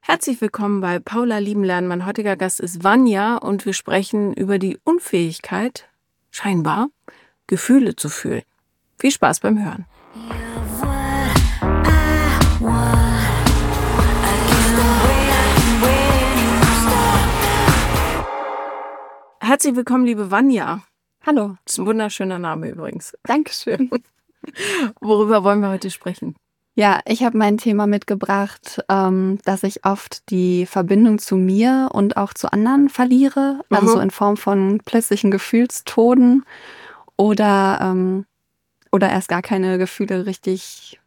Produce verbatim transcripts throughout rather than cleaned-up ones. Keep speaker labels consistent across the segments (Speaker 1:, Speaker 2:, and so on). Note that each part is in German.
Speaker 1: Herzlich willkommen bei Paula lieben lernen. Mein heutiger Gast ist Vanja und wir sprechen über die Unfähigkeit, scheinbar, Gefühle zu fühlen. Viel Spaß beim Hören. Herzlich willkommen, liebe Vanja.
Speaker 2: Hallo.
Speaker 1: Das ist ein wunderschöner Name übrigens.
Speaker 2: Dankeschön.
Speaker 1: Worüber wollen wir heute sprechen?
Speaker 2: Ja, ich habe mein Thema mitgebracht, ähm, dass ich oft die Verbindung zu mir und auch zu anderen verliere. Also
Speaker 1: Mhm.
Speaker 2: so in Form von plötzlichen Gefühlstoden oder, ähm, oder erst gar keine Gefühle richtig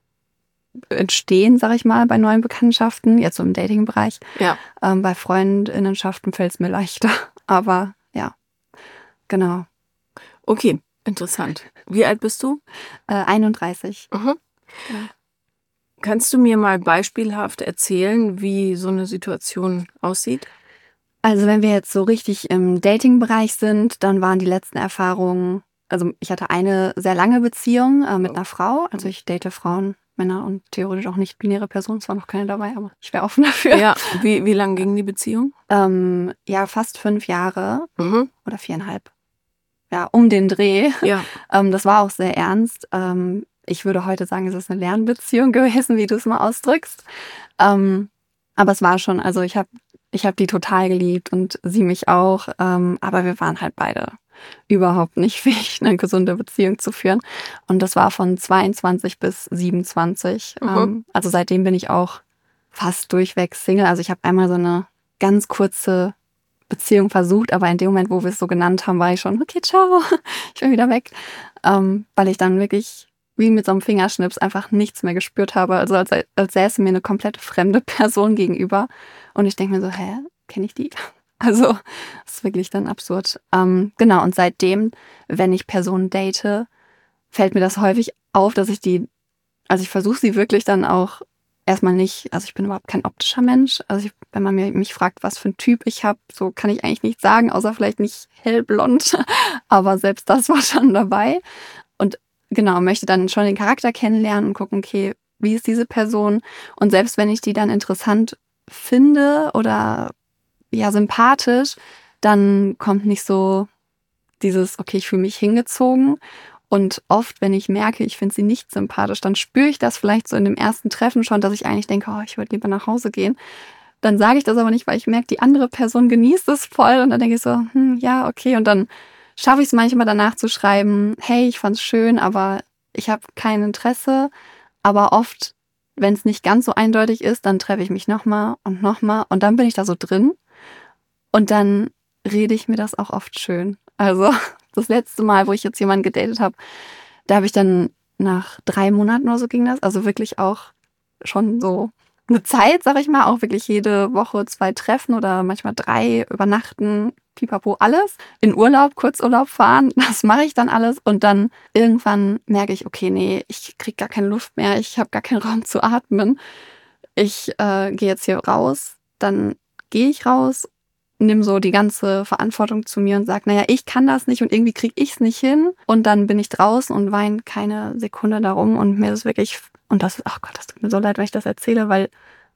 Speaker 2: entstehen, sag ich mal, bei neuen Bekanntschaften, jetzt so im Dating-Bereich.
Speaker 1: Ja.
Speaker 2: Ähm, bei Freundinnenschaften fällt es mir leichter. Aber ja, genau.
Speaker 1: Okay, interessant. Wie alt bist du?
Speaker 2: Äh, einunddreißig.
Speaker 1: Mhm.
Speaker 2: Ja.
Speaker 1: Kannst du mir mal beispielhaft erzählen, wie so eine Situation aussieht?
Speaker 2: Also wenn wir jetzt so richtig im Dating-Bereich sind, dann waren die letzten Erfahrungen, also ich hatte eine sehr lange Beziehung äh, mit einer Frau. Also ich date Frauen, Männer und theoretisch auch nicht-binäre Personen. Es war noch keine dabei, aber ich wäre offen dafür.
Speaker 1: Ja, wie, wie lang ging die Beziehung?
Speaker 2: Ähm, ja, fast fünf Jahre
Speaker 1: Mhm.
Speaker 2: oder viereinhalb. Ja, um den Dreh.
Speaker 1: Ja.
Speaker 2: Ähm, das war auch sehr ernst. Ähm, ich würde heute sagen, es ist eine Lernbeziehung gewesen, wie du es mal ausdrückst. Ähm, aber es war schon, also ich habe ich hab die total geliebt und sie mich auch. Ähm, aber wir waren halt beide überhaupt nicht fähig, eine gesunde Beziehung zu führen. Und das war von zweiundzwanzig bis siebenundzwanzig.
Speaker 1: Mhm.
Speaker 2: Ähm, also seitdem bin ich auch fast durchweg Single. Also ich habe einmal so eine ganz kurze Beziehung versucht, aber in dem Moment, wo wir es so genannt haben, war ich schon, okay, ciao, ich bin wieder weg. Ähm, weil ich dann wirklich wie mit so einem Fingerschnips einfach nichts mehr gespürt habe. Also als, als säße mir eine komplett fremde Person gegenüber. Und ich denke mir so, hä, kenne ich die? Also das ist wirklich dann absurd. Ähm, genau, und seitdem, wenn ich Personen date, fällt mir das häufig auf, dass ich die, also ich versuche sie wirklich dann auch erstmal nicht, also ich bin überhaupt kein optischer Mensch. Also ich, wenn man mir, mich fragt, was für ein Typ ich habe, so kann ich eigentlich nichts sagen, außer vielleicht nicht hellblond. Aber selbst das war schon dabei. Und genau, möchte dann schon den Charakter kennenlernen und gucken, okay, wie ist diese Person? Und selbst wenn ich die dann interessant finde oder ja sympathisch, dann kommt nicht so dieses, okay, ich fühle mich hingezogen. Und oft, wenn ich merke, ich finde sie nicht sympathisch, dann spüre ich das vielleicht so in dem ersten Treffen schon, dass ich eigentlich denke, oh, ich würde lieber nach Hause gehen. Dann sage ich das aber nicht, weil ich merke, die andere Person genießt es voll. Und dann denke ich so, hm, ja, okay. Und dann schaffe ich es manchmal danach zu schreiben, hey, ich fand es schön, aber ich habe kein Interesse. Aber oft, wenn es nicht ganz so eindeutig ist, dann treffe ich mich nochmal und nochmal. Und dann bin ich da so drin. Und dann rede ich mir das auch oft schön. Also das letzte Mal, wo ich jetzt jemanden gedatet habe, da habe ich dann nach drei Monaten oder so ging das, also wirklich auch schon so eine Zeit, sag ich mal, auch wirklich jede Woche zwei Treffen oder manchmal drei, übernachten, pipapo, alles. In Urlaub, Kurzurlaub fahren, das mache ich dann alles. Und dann irgendwann merke ich, okay, nee, ich kriege gar keine Luft mehr, ich habe gar keinen Raum zu atmen. Ich äh, gehe jetzt hier raus, dann gehe ich raus, nimm so die ganze Verantwortung zu mir und sag, naja, ich kann das nicht und irgendwie kriege ich es nicht hin. Und dann bin ich draußen und weine keine Sekunde darum und mir ist wirklich, und das, ach Gott, das tut mir so leid, wenn ich das erzähle, weil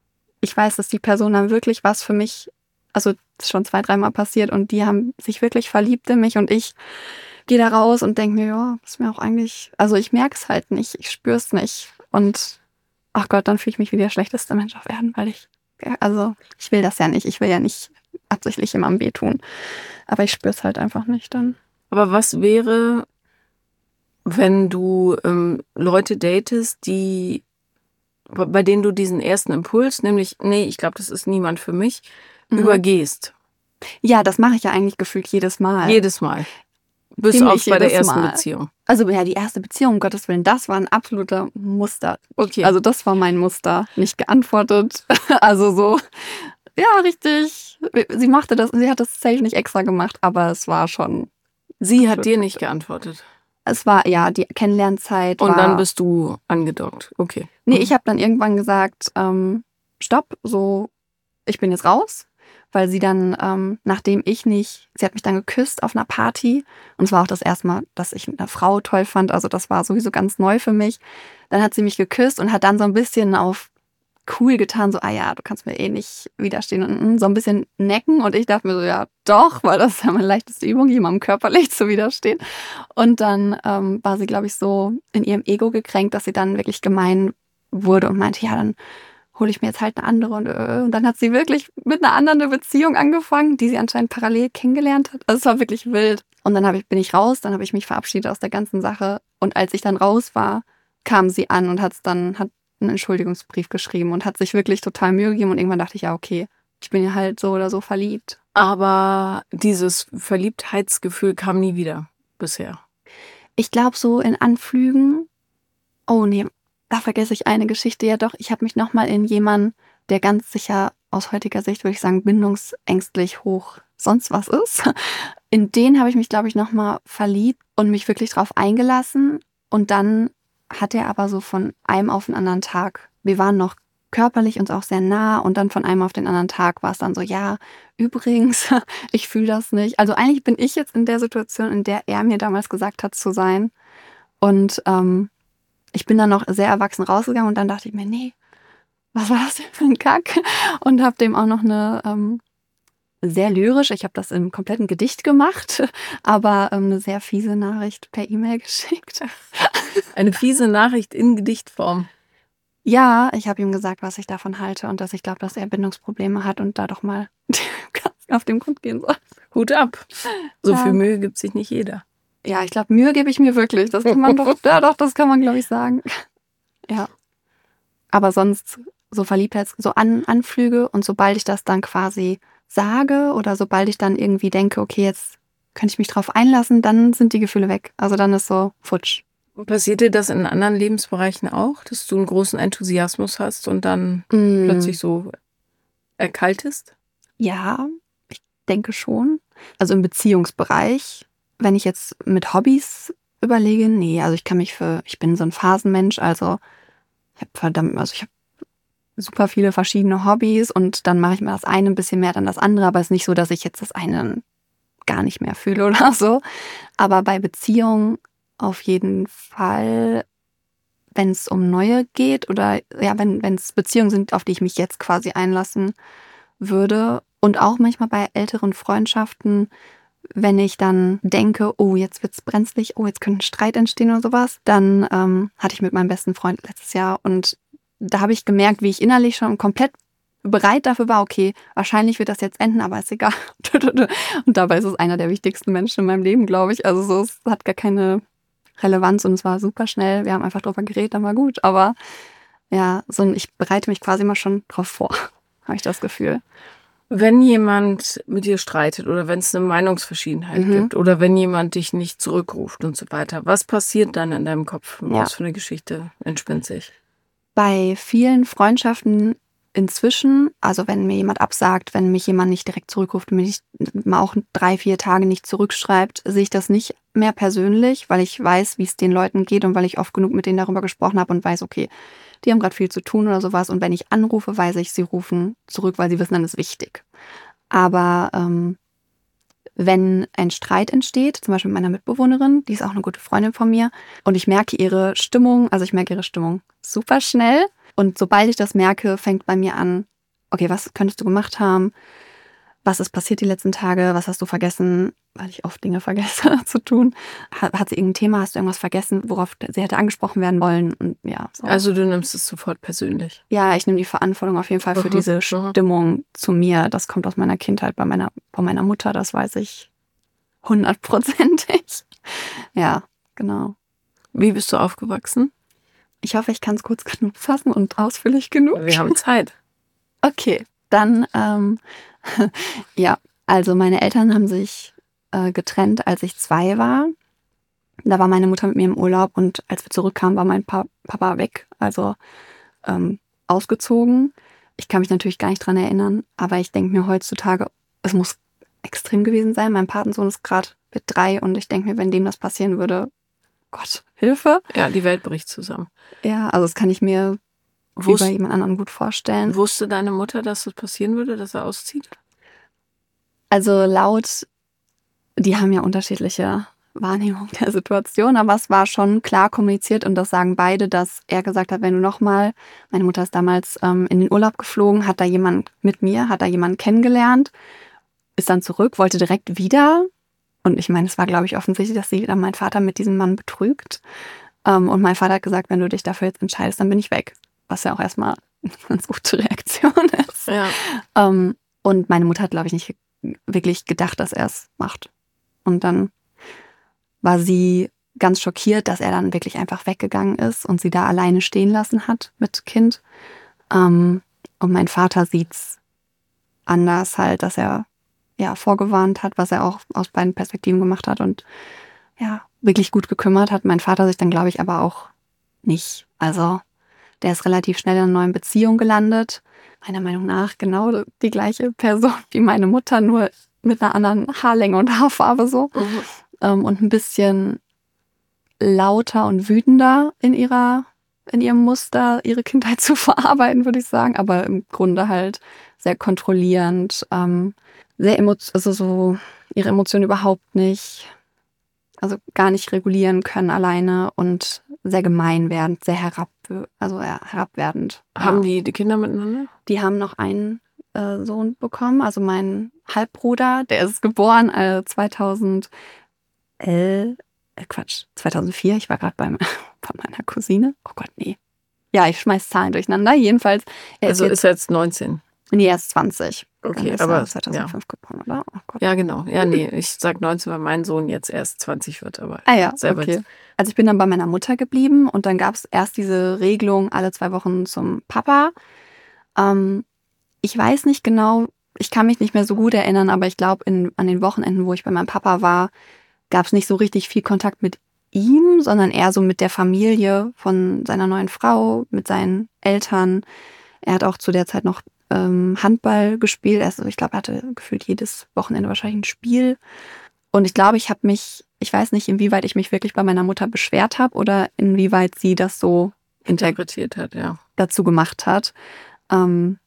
Speaker 2: ich weiß, dass die Person dann wirklich was für mich, also das ist schon zwei, dreimal passiert und die haben sich wirklich verliebt in mich und ich gehe da raus und denke mir, ja, ist mir auch eigentlich, also ich merke es halt nicht, ich spüre es nicht. Und ach Gott, dann fühle ich mich wie der schlechteste Mensch auf Erden, weil ich, also ich will das ja nicht, ich will ja nicht absichtlich jemandem wehtun. Aber ich spüre es halt einfach nicht dann.
Speaker 1: Aber was wäre, wenn du ähm, Leute datest, die, bei denen du diesen ersten Impuls, nämlich, nee, ich glaube, das ist niemand für mich, mhm. übergehst?
Speaker 2: Ja, das mache ich ja eigentlich gefühlt jedes Mal.
Speaker 1: Jedes Mal. Bis
Speaker 2: Ziemlich
Speaker 1: auf bei der
Speaker 2: jedes
Speaker 1: ersten
Speaker 2: Mal.
Speaker 1: Beziehung.
Speaker 2: Also ja, die erste Beziehung, um Gottes Willen, das war ein absoluter Muster.
Speaker 1: Okay.
Speaker 2: Also das war mein Muster. Nicht geantwortet. Also so, ja, richtig. Sie machte das, sie hat das safe nicht extra gemacht, aber es war schon.
Speaker 1: Sie hat dir nicht geantwortet?
Speaker 2: Es war, ja, die Kennenlernzeit
Speaker 1: Und
Speaker 2: war.
Speaker 1: Und dann bist du angedockt, okay.
Speaker 2: Nee,
Speaker 1: mhm.
Speaker 2: ich habe dann irgendwann gesagt, ähm, stopp, so, ich bin jetzt raus. Weil sie dann, ähm, nachdem ich nicht, sie hat mich dann geküsst auf einer Party und es war auch das erste Mal, dass ich eine Frau toll fand, also das war sowieso ganz neu für mich. Dann hat sie mich geküsst und hat dann so ein bisschen auf cool getan, so, ah ja, du kannst mir eh nicht widerstehen und so ein bisschen necken. Und ich dachte mir so, ja doch, weil das ist ja meine leichteste Übung, jemandem körperlich zu widerstehen. Und dann ähm, war sie, glaube ich, so in ihrem Ego gekränkt, dass sie dann wirklich gemein wurde und meinte, ja, dann hole ich mir jetzt halt eine andere. Und, äh, und dann hat sie wirklich mit einer anderen eine Beziehung angefangen, die sie anscheinend parallel kennengelernt hat. Also es war wirklich wild. Und dann hab ich, bin ich raus, dann habe ich mich verabschiedet aus der ganzen Sache. Und als ich dann raus war, kam sie an und hat's dann, hat einen Entschuldigungsbrief geschrieben und hat sich wirklich total Mühe gegeben. Und irgendwann dachte ich, ja, okay, ich bin ja halt so oder so verliebt.
Speaker 1: Aber dieses Verliebtheitsgefühl kam nie wieder bisher.
Speaker 2: Ich glaube so in Anflügen, oh nee, da vergesse ich eine Geschichte. Ja doch, ich habe mich nochmal in jemanden, der ganz sicher aus heutiger Sicht, würde ich sagen, bindungsängstlich hoch sonst was ist. In den habe ich mich, glaube ich, nochmal verliebt und mich wirklich drauf eingelassen. Und dann hat er aber so von einem auf den anderen Tag, wir waren noch körperlich uns auch sehr nah und dann von einem auf den anderen Tag war es dann so, ja, übrigens, ich fühle das nicht. Also eigentlich bin ich jetzt in der Situation, in der er mir damals gesagt hat zu sein. Und ähm, ich bin dann noch sehr erwachsen rausgegangen und dann dachte ich mir, nee, was war das denn für ein Kack? Und habe dem auch noch eine ähm, sehr lyrisch, ich habe das im kompletten Gedicht gemacht, aber ähm, eine sehr fiese Nachricht per E-Mail geschickt.
Speaker 1: Eine fiese Nachricht in Gedichtform.
Speaker 2: Ja, ich habe ihm gesagt, was ich davon halte und dass ich glaube, dass er Bindungsprobleme hat und da doch mal auf den Grund gehen soll.
Speaker 1: Hut ab. So
Speaker 2: Ja.
Speaker 1: viel Mühe gibt sich nicht jeder.
Speaker 2: Ja, ich glaube, Mühe gebe ich mir wirklich. Das kann man doch, ja doch, das kann man, glaube ich, sagen. Ja. Aber sonst so Verliebtheits, so An Anflüge und sobald ich das dann quasi sage oder sobald ich dann irgendwie denke, okay, jetzt könnte ich mich drauf einlassen, dann sind die Gefühle weg. Also dann ist so futsch.
Speaker 1: Passiert dir das in anderen Lebensbereichen auch, dass du einen großen Enthusiasmus hast und dann
Speaker 2: Mm.
Speaker 1: plötzlich so erkaltest?
Speaker 2: Ja, ich denke schon. Also im Beziehungsbereich, wenn ich jetzt mit Hobbys überlege, nee, also ich kann mich für, ich bin so ein Phasenmensch, also ich habe verdammt, also ich habe super viele verschiedene Hobbys und dann mache ich mal das eine ein bisschen mehr, dann das andere, aber es ist nicht so, dass ich jetzt das eine gar nicht mehr fühle oder so. Aber bei Beziehungen auf jeden Fall, wenn es um neue geht oder ja, wenn wenn es Beziehungen sind, auf die ich mich jetzt quasi einlassen würde und auch manchmal bei älteren Freundschaften, wenn ich dann denke, oh, jetzt wird's brenzlig, oh, jetzt könnte ein Streit entstehen oder sowas, dann ähm, hatte ich mit meinem besten Freund letztes Jahr und da habe ich gemerkt, wie ich innerlich schon komplett bereit dafür war, okay, wahrscheinlich wird das jetzt enden, aber ist egal. Und dabei ist es einer der wichtigsten Menschen in meinem Leben, glaube ich. Also so, es hat gar keine Relevanz und es war super schnell. Wir haben einfach drüber geredet, dann war gut. Aber ja, so ein, ich bereite mich quasi immer schon drauf vor, habe ich das Gefühl.
Speaker 1: Wenn jemand mit dir streitet oder wenn es eine Meinungsverschiedenheit
Speaker 2: Mhm.
Speaker 1: gibt oder wenn jemand dich nicht zurückruft und so weiter, was passiert dann in deinem Kopf?
Speaker 2: Ja.
Speaker 1: Was für eine Geschichte entspinnt sich?
Speaker 2: Bei vielen Freundschaften inzwischen, also wenn mir jemand absagt, wenn mich jemand nicht direkt zurückruft, mich mal auch drei, vier Tage nicht zurückschreibt, sehe ich das nicht mehr persönlich, weil ich weiß, wie es den Leuten geht und weil ich oft genug mit denen darüber gesprochen habe und weiß, okay, die haben gerade viel zu tun oder sowas. Und wenn ich anrufe, weiß ich, sie rufen zurück, weil sie wissen, dann ist wichtig. Aber ähm, wenn ein Streit entsteht, zum Beispiel mit meiner Mitbewohnerin, die ist auch eine gute Freundin von mir, und ich merke ihre Stimmung, also ich merke ihre Stimmung super schnell. Und sobald ich das merke, fängt bei mir an, okay, was könntest du gemacht haben? Was ist passiert die letzten Tage? Was hast du vergessen? Weil ich oft Dinge vergesse zu tun. Hat, hat sie irgendein Thema? Hast du irgendwas vergessen, worauf sie hätte angesprochen werden wollen? Und ja, so.
Speaker 1: Also du nimmst es sofort persönlich.
Speaker 2: Ja, ich nehme die Verantwortung auf jeden Fall für
Speaker 1: Mhm,
Speaker 2: diese
Speaker 1: mhm.
Speaker 2: Stimmung zu mir. Das kommt aus meiner Kindheit bei meiner, von meiner Mutter, das weiß ich hundertprozentig. Ja, genau.
Speaker 1: Wie bist du aufgewachsen?
Speaker 2: Ich hoffe, ich kann es kurz genug fassen und ausführlich genug.
Speaker 1: Wir haben Zeit.
Speaker 2: Okay, dann, ähm, ja, also meine Eltern haben sich äh, getrennt, als ich zwei war. Da war meine Mutter mit mir im Urlaub und als wir zurückkamen, war mein pa Papa weg, also ähm, ausgezogen. Ich kann mich natürlich gar nicht dran erinnern, aber ich denke mir heutzutage, es muss extrem gewesen sein. Mein Patensohn ist gerade mit drei und ich denke mir, wenn dem das passieren würde, Gott, Hilfe.
Speaker 1: Ja, die Welt bricht zusammen.
Speaker 2: Ja, also das kann ich mir
Speaker 1: Wusst,
Speaker 2: über jemand anderen gut vorstellen.
Speaker 1: wusste deine Mutter, dass das passieren würde, dass er auszieht?
Speaker 2: Also laut, die haben ja unterschiedliche Wahrnehmung der Situation, aber es war schon klar kommuniziert und das sagen beide, dass er gesagt hat, wenn du nochmal, meine Mutter ist damals ähm, in den Urlaub geflogen, hat da jemand mit mir, hat da jemanden kennengelernt, ist dann zurück, wollte direkt wieder und ich meine, es war glaube ich offensichtlich, dass sie dann meinen Vater mit diesem Mann betrügt ähm, und mein Vater hat gesagt, wenn du dich dafür jetzt entscheidest, dann bin ich weg, was ja auch erstmal eine ganz gute Reaktion ist.
Speaker 1: Ja.
Speaker 2: Ähm, und meine Mutter hat glaube ich nicht wirklich gedacht, dass er es macht und dann war sie ganz schockiert, dass er dann wirklich einfach weggegangen ist und sie da alleine stehen lassen hat mit Kind. Ähm, und mein Vater sieht's anders halt, dass er ja vorgewarnt hat, was er auch aus beiden Perspektiven gemacht hat und ja, wirklich gut gekümmert hat. Mein Vater sich dann, glaube ich, aber auch nicht. Also der ist relativ schnell in einer neuen Beziehung gelandet. Meiner Meinung nach genau die gleiche Person wie meine Mutter, nur mit einer anderen Haarlänge und Haarfarbe so.
Speaker 1: Mhm.
Speaker 2: Ähm, und ein bisschen lauter und wütender in ihrer, in ihrem Muster, ihre Kindheit zu verarbeiten, würde ich sagen. Aber im Grunde halt sehr kontrollierend, ähm, sehr emotional, also so ihre Emotionen überhaupt nicht, also gar nicht regulieren können alleine und sehr gemein werdend, sehr herab, also ja, herabwerdend.
Speaker 1: Haben
Speaker 2: Ja.
Speaker 1: die die Kinder miteinander?
Speaker 2: Die haben noch einen äh, Sohn bekommen, also mein Halbbruder, der ist geboren äh, zweitausend Äh, Quatsch, zweitausendvier, ich war gerade bei, bei meiner Cousine. Oh Gott, nee. Ja, ich schmeiß Zahlen durcheinander. Jedenfalls, er
Speaker 1: Also
Speaker 2: ist
Speaker 1: ist er jetzt neunzehn.
Speaker 2: jetzt, nee, er ist zwanzig.
Speaker 1: Okay,
Speaker 2: Dann ist
Speaker 1: aber
Speaker 2: er zweitausendfünf
Speaker 1: ja.
Speaker 2: geboren, oder? Oh Gott.
Speaker 1: Ja, genau. Ja, nee, ich sag neunzehn, weil mein Sohn jetzt erst zwanzig wird, aber
Speaker 2: Ah ja,
Speaker 1: selber
Speaker 2: okay.
Speaker 1: jetzt.
Speaker 2: Also ich bin dann bei meiner Mutter geblieben und dann gab es erst diese Regelung alle zwei Wochen zum Papa. Ähm, ich weiß nicht genau, ich kann mich nicht mehr so gut erinnern, aber ich glaube, an den Wochenenden, wo ich bei meinem Papa war, gab es nicht so richtig viel Kontakt mit ihm, sondern eher so mit der Familie von seiner neuen Frau, mit seinen Eltern. Er hat auch zu der Zeit noch ähm, Handball gespielt. Also ich glaube, er hatte gefühlt jedes Wochenende wahrscheinlich ein Spiel. Und ich glaube, ich habe mich, ich weiß nicht, inwieweit ich mich wirklich bei meiner Mutter beschwert habe oder inwieweit sie das so
Speaker 1: Interpretiert hat, ja.
Speaker 2: dazu gemacht hat. Ähm,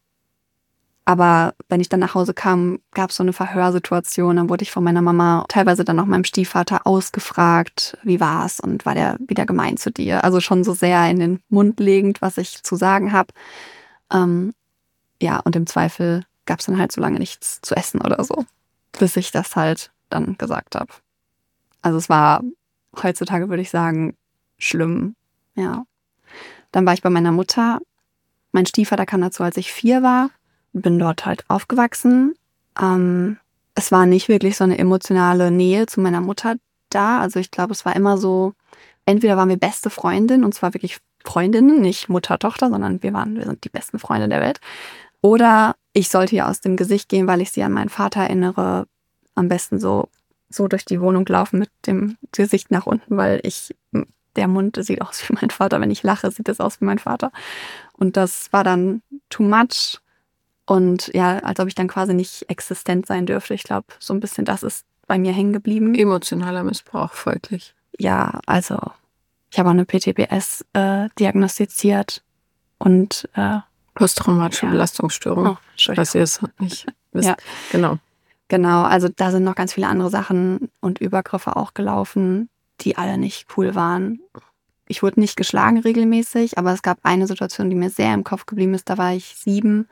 Speaker 2: Aber wenn ich dann nach Hause kam, gab es so eine Verhörsituation. Dann wurde ich von meiner Mama, teilweise dann auch meinem Stiefvater ausgefragt, wie war's und war der wieder gemein zu dir? Also schon so sehr in den Mund legend, was ich zu sagen habe. Ähm, ja, und im Zweifel gab es dann halt so lange nichts zu essen oder so, bis ich das halt dann gesagt habe. Also es war heutzutage, würde ich sagen, schlimm. Ja. Dann war ich bei meiner Mutter. Mein Stiefvater kam dazu, als ich vier war. Bin dort halt aufgewachsen. Ähm, es war nicht wirklich so eine emotionale Nähe zu meiner Mutter da. Also ich glaube, es war immer so, entweder waren wir beste Freundinnen, und zwar wirklich Freundinnen, nicht Mutter, Tochter, sondern wir waren, wir sind die besten Freunde der Welt. Oder ich sollte ihr aus dem Gesicht gehen, weil ich sie an meinen Vater erinnere. Am besten so, so durch die Wohnung laufen mit dem Gesicht nach unten, weil ich, der Mund sieht aus wie mein Vater. Wenn ich lache, sieht das aus wie mein Vater. Und das war dann too much. Und ja, als ob ich dann quasi nicht existent sein dürfte. Ich glaube, so ein bisschen das ist bei mir hängen geblieben.
Speaker 1: Emotionaler Missbrauch folglich.
Speaker 2: Ja, also ich habe auch eine P T B S äh, diagnostiziert und äh,
Speaker 1: Posttraumatische
Speaker 2: ja.
Speaker 1: Belastungsstörung.
Speaker 2: Oh, Entschuldigung.
Speaker 1: Falls ihr es nicht wisst.
Speaker 2: Ja.
Speaker 1: Genau.
Speaker 2: Genau, also da sind noch ganz viele andere Sachen und Übergriffe auch gelaufen, die alle nicht cool waren. Ich wurde nicht geschlagen regelmäßig, aber es gab eine Situation, die mir sehr im Kopf geblieben ist. Da war ich sieben.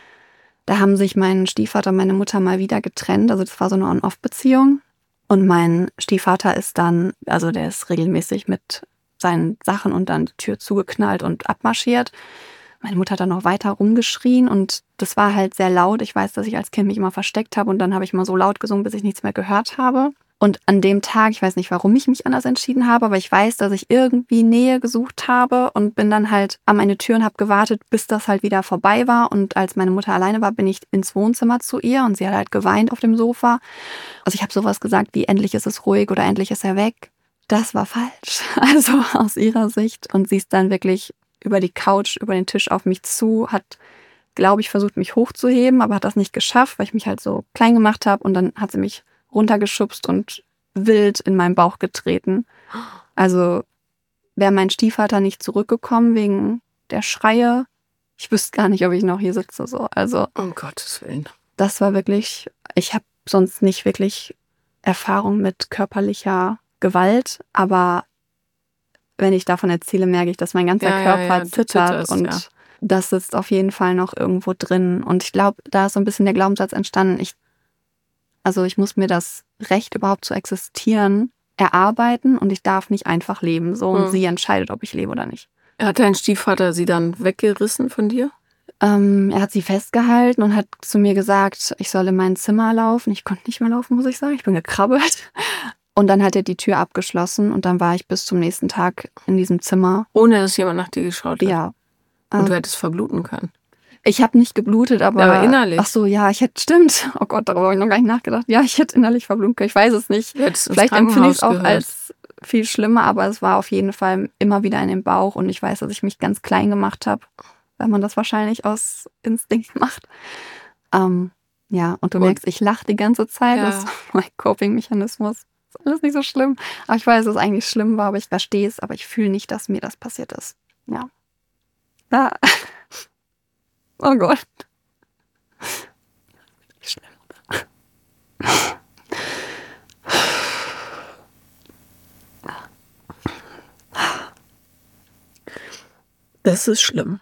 Speaker 2: Da haben sich mein Stiefvater und meine Mutter mal wieder getrennt. Also das war so eine On-Off-Beziehung. Und mein Stiefvater ist dann, also der ist regelmäßig mit seinen Sachen und dann die Tür zugeknallt und abmarschiert. Meine Mutter hat dann noch weiter rumgeschrien und das war halt sehr laut. Ich weiß, dass ich als Kind mich immer versteckt habe und dann habe ich mal so laut gesungen, bis ich nichts mehr gehört habe. Und an dem Tag, ich weiß nicht, warum ich mich anders entschieden habe, aber ich weiß, dass ich irgendwie Nähe gesucht habe und bin dann halt an meine Tür und habe gewartet, bis das halt wieder vorbei war. Und als meine Mutter alleine war, bin ich ins Wohnzimmer zu ihr und sie hat halt geweint auf dem Sofa. Also ich habe sowas gesagt wie, endlich ist es ruhig oder endlich ist er weg. Das war falsch, also aus ihrer Sicht. Und sie ist dann wirklich über die Couch, über den Tisch auf mich zu, hat, glaube ich, versucht, mich hochzuheben, aber hat das nicht geschafft, weil ich mich halt so klein gemacht habe. Und dann hat sie mich runtergeschubst und wild in meinen Bauch getreten. Also wäre mein Stiefvater nicht zurückgekommen wegen der Schreie, ich wüsste gar nicht, ob ich noch hier sitze. So. Also
Speaker 1: Um Gottes Willen.
Speaker 2: Das war wirklich, ich habe sonst nicht wirklich Erfahrung mit körperlicher Gewalt, aber wenn ich davon erzähle, merke ich, dass mein ganzer
Speaker 1: Ja, ja,
Speaker 2: Körper
Speaker 1: ja, du
Speaker 2: zittert
Speaker 1: zitterst,
Speaker 2: und
Speaker 1: ja.
Speaker 2: das sitzt auf jeden Fall noch irgendwo drin. Und ich glaube, da ist so ein bisschen der Glaubenssatz entstanden, ich, also ich muss mir das Recht überhaupt zu existieren erarbeiten und ich darf nicht einfach leben. So, und
Speaker 1: Hm.
Speaker 2: sie entscheidet, ob ich lebe oder nicht.
Speaker 1: Hat dein Stiefvater sie dann weggerissen von dir?
Speaker 2: Ähm, er hat sie festgehalten und hat zu mir gesagt, ich soll in mein Zimmer laufen. Ich konnte nicht mehr laufen, muss ich sagen. Ich bin gekrabbelt. Und dann hat er die Tür abgeschlossen und dann war ich bis zum nächsten Tag in diesem Zimmer.
Speaker 1: Ohne dass jemand nach dir geschaut hat?
Speaker 2: Ja.
Speaker 1: Und du
Speaker 2: Ähm,
Speaker 1: hättest verbluten können?
Speaker 2: ich habe nicht geblutet, aber...
Speaker 1: Aber innerlich?
Speaker 2: Ach so, ja, ich hätte... Stimmt. Oh Gott, darüber habe ich noch gar nicht nachgedacht. Ja, ich hätte innerlich verblutet können. Ich weiß es nicht.
Speaker 1: Du hättest ins
Speaker 2: Vielleicht empfinde ich
Speaker 1: Krankenhaus
Speaker 2: es auch
Speaker 1: gehört.
Speaker 2: als viel schlimmer, aber es war auf jeden Fall immer wieder in den Bauch und ich weiß, dass ich mich ganz klein gemacht habe, weil man das wahrscheinlich aus Instinkt macht. Ähm, ja, und du
Speaker 1: Und-
Speaker 2: merkst, ich lache die ganze Zeit.
Speaker 1: Ja.
Speaker 2: Das ist mein Coping-Mechanismus. Ist alles nicht so schlimm. Aber ich weiß, dass es eigentlich schlimm war, aber ich verstehe es, aber ich fühle nicht, dass mir das passiert ist. Ja. Ja. Oh Gott. Schlimm.
Speaker 1: Das ist schlimm.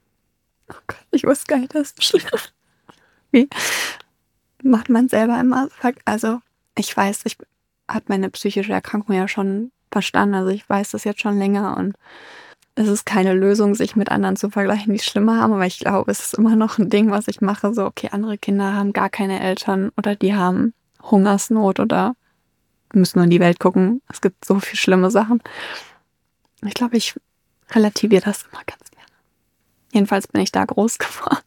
Speaker 2: Oh Gott, ich wusste gar nicht, dass es schlimm ist. Wie macht man selber immer? Also, ich weiß, ich habe meine psychische Erkrankung ja schon verstanden. Also, ich weiß das jetzt schon länger und es ist keine Lösung, sich mit anderen zu vergleichen, die es schlimmer haben. Aber ich glaube, es ist immer noch ein Ding, was ich mache. So, okay, andere Kinder haben gar keine Eltern oder die haben Hungersnot oder müssen nur in die Welt gucken. Es gibt so viele schlimme Sachen. Ich glaube, ich relativiere das immer ganz gerne. Jedenfalls bin ich da groß geworden.